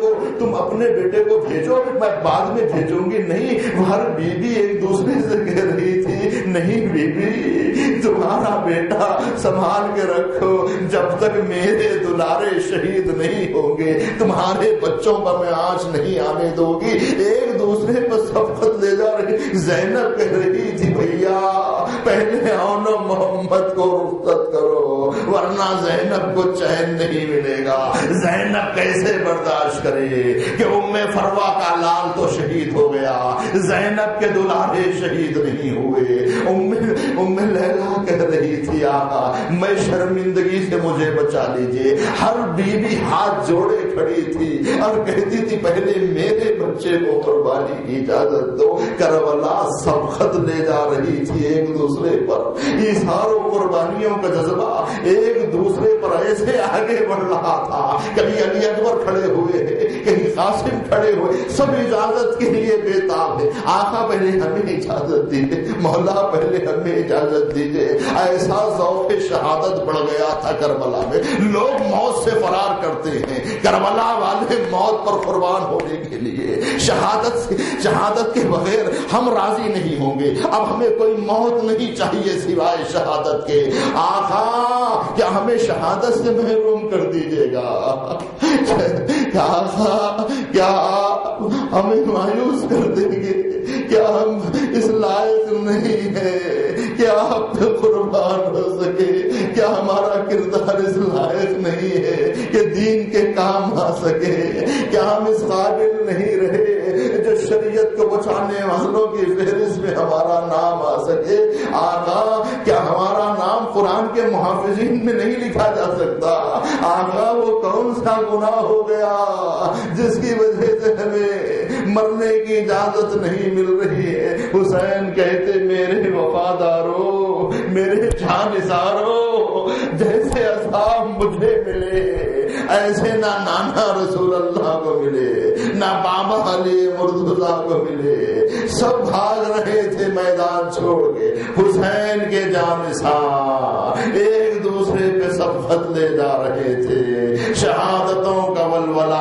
بیٹے کو بھیجو، میں بعد میں بھیجوں گی۔ نہیں، ہر بیوی ایک دوسرے سے کہہ رہی تھی نہیں بیوی تمہارا بیٹا سنبھال کے رکھو، جب تک میرے دلارے شہید نہیں ہوں گے تمہارے بچوں پر میں آنچ نہیں آنے دوں گی۔ ایک دوسرے پر سبقت لے جا رہی۔ زینب کہہ رہی تھی بھیا پہلے آؤ نا محمد کو رخصت کرو، ورنہ زینب کو چین نہیں ملے گا۔ زینب کیسے برداشت کرے کہ ام فروا کا لال تو شہید ہو گیا، زینب کے دلارے شہید نہیں ہوئے۔ ام لیلا کہہ رہی تھی آقا میں شرمندگی سے مجھے بچا لیجئے۔ ہر بیوی ہاتھ جوڑے کھڑی تھی اور کہتی تھی پہلے میرے بچے کو قربانی کی اجازت دو۔ کربلا سبقت لے جا رہی تھی ایک دوسرے پر، ایثار و قربانیوں کا جذبہ ایک دوسرے پر ایسے آگے بڑھ رہا تھا۔ کبھی علی اکبر کھڑے ہوئے ہیں، کہیں قاسم کھڑے ہوئے، سب اجازت کے لیے بےتاب ہے۔ آقا پہلے ہمیں اجازت دیجیے، مولا پہلے ہمیں اجازت دیجیے۔ ایسا ذوق شہادت بڑھ گیا تھا کربلا میں، لوگ موت سے فرار کرتے ہیں، کربلا والے موت پر قربان ہونے کے لیے شہادت کے بغیر ہم راضی نہیں ہوں گے۔ اب ہمیں کوئی موت نہیں چاہیے سوائے شہادت کے۔ آقا کیا ہمیں ہمیں شہادت سے محروم کر دیجیے گا. کیا آپ ہمیں مایوس کر دیں گے؟ کیا ہم اس لائق نہیں ہیں کہ آپ پہ قربان ہو سکے؟ کیا ہمارا کردار اس لائق نہیں ہے کہ دین کے کام آ سکے؟ کیا ہم اس قابل نہیں رہے جو شریعت کو بچانے والوں کی فہرست میں ہمارا نام آ سکے؟ آقا کیا ہمارا نام قرآن کے محافظین میں نہیں لکھا جا سکتا؟ آقا وہ کون سا گناہ ہو گیا جس کی وجہ سے ہمیں مرنے کی اجازت نہیں مل رہی ہے؟ حسین کہتے میرے وفاداروں، میرے جانثاروں، جیسے اصحاب مجھے ملے ایسے نہ نانا رسول اللہ کو ملے، نہ بابا علی مرتضیٰ کو ملے. سب بھاگ رہے تھے میدان چھوڑ کے. حسین کے جانثار ایک دوسرے پہ سبقت لے جا رہے تھے. شہادتوں کا ولولہ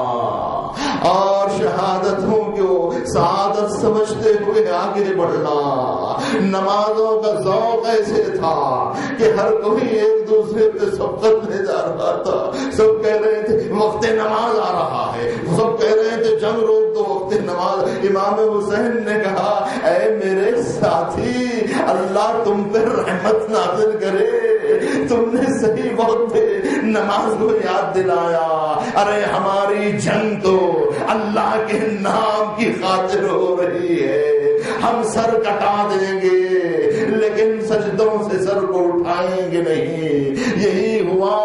اور شہادتوں کو سعادت سمجھتے ہوئے آگے بڑھنا. نمازوں کا ذوق ایسے تھا کہ ہر کوئی ایک دوسرے پہ سبقت لے جا رہا تھا. سب کہہ رہے تھے وقت نماز آ رہا ہے، سب کہہ رہے تھے جنگ روک دو وقت نماز. امام حسین نے کہا اے میرے ساتھی، اللہ تم پر رحمت نازل کرے، تم نے صحیح وقت پہ نماز کو یاد دلایا. ارے ہماری جنگ تو اللہ کے نام کی خاطر ہو رہی ہے. ہم سر کٹا دیں گے لیکن سجدوں سے سر کو اٹھائیں گے نہیں. یہی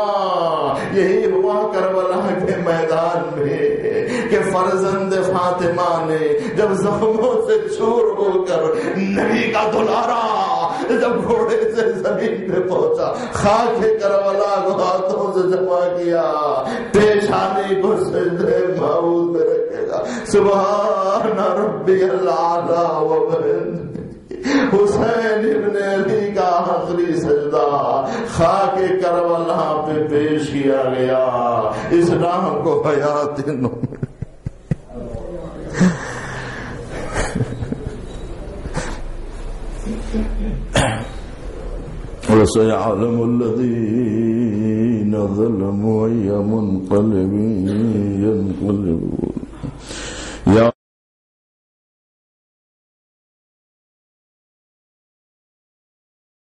ہوا کربلا کے میدان میں کہ فرزند فاطمہ نے جب زخموں سے چور ہو کر نبی کا دلارا جب گھوڑے سے زمین پہ پہنچا، خاک کربلا کو ہاتھوں سے جمع کیا، پیشانی کو سجدے معبود میں رکھے گا. سبحان ربی الاعلی و بحمدہ. حسین ابن علی کا آخری سجدہ خاک کربلا پہ پیش کیا گیا. اسلام کو حیات نو وَسَيَعْلَمُ الَّذِينَ ظَلَمُوا أَيَّ مُنقَلِبٍ يَنقَلِبُونَ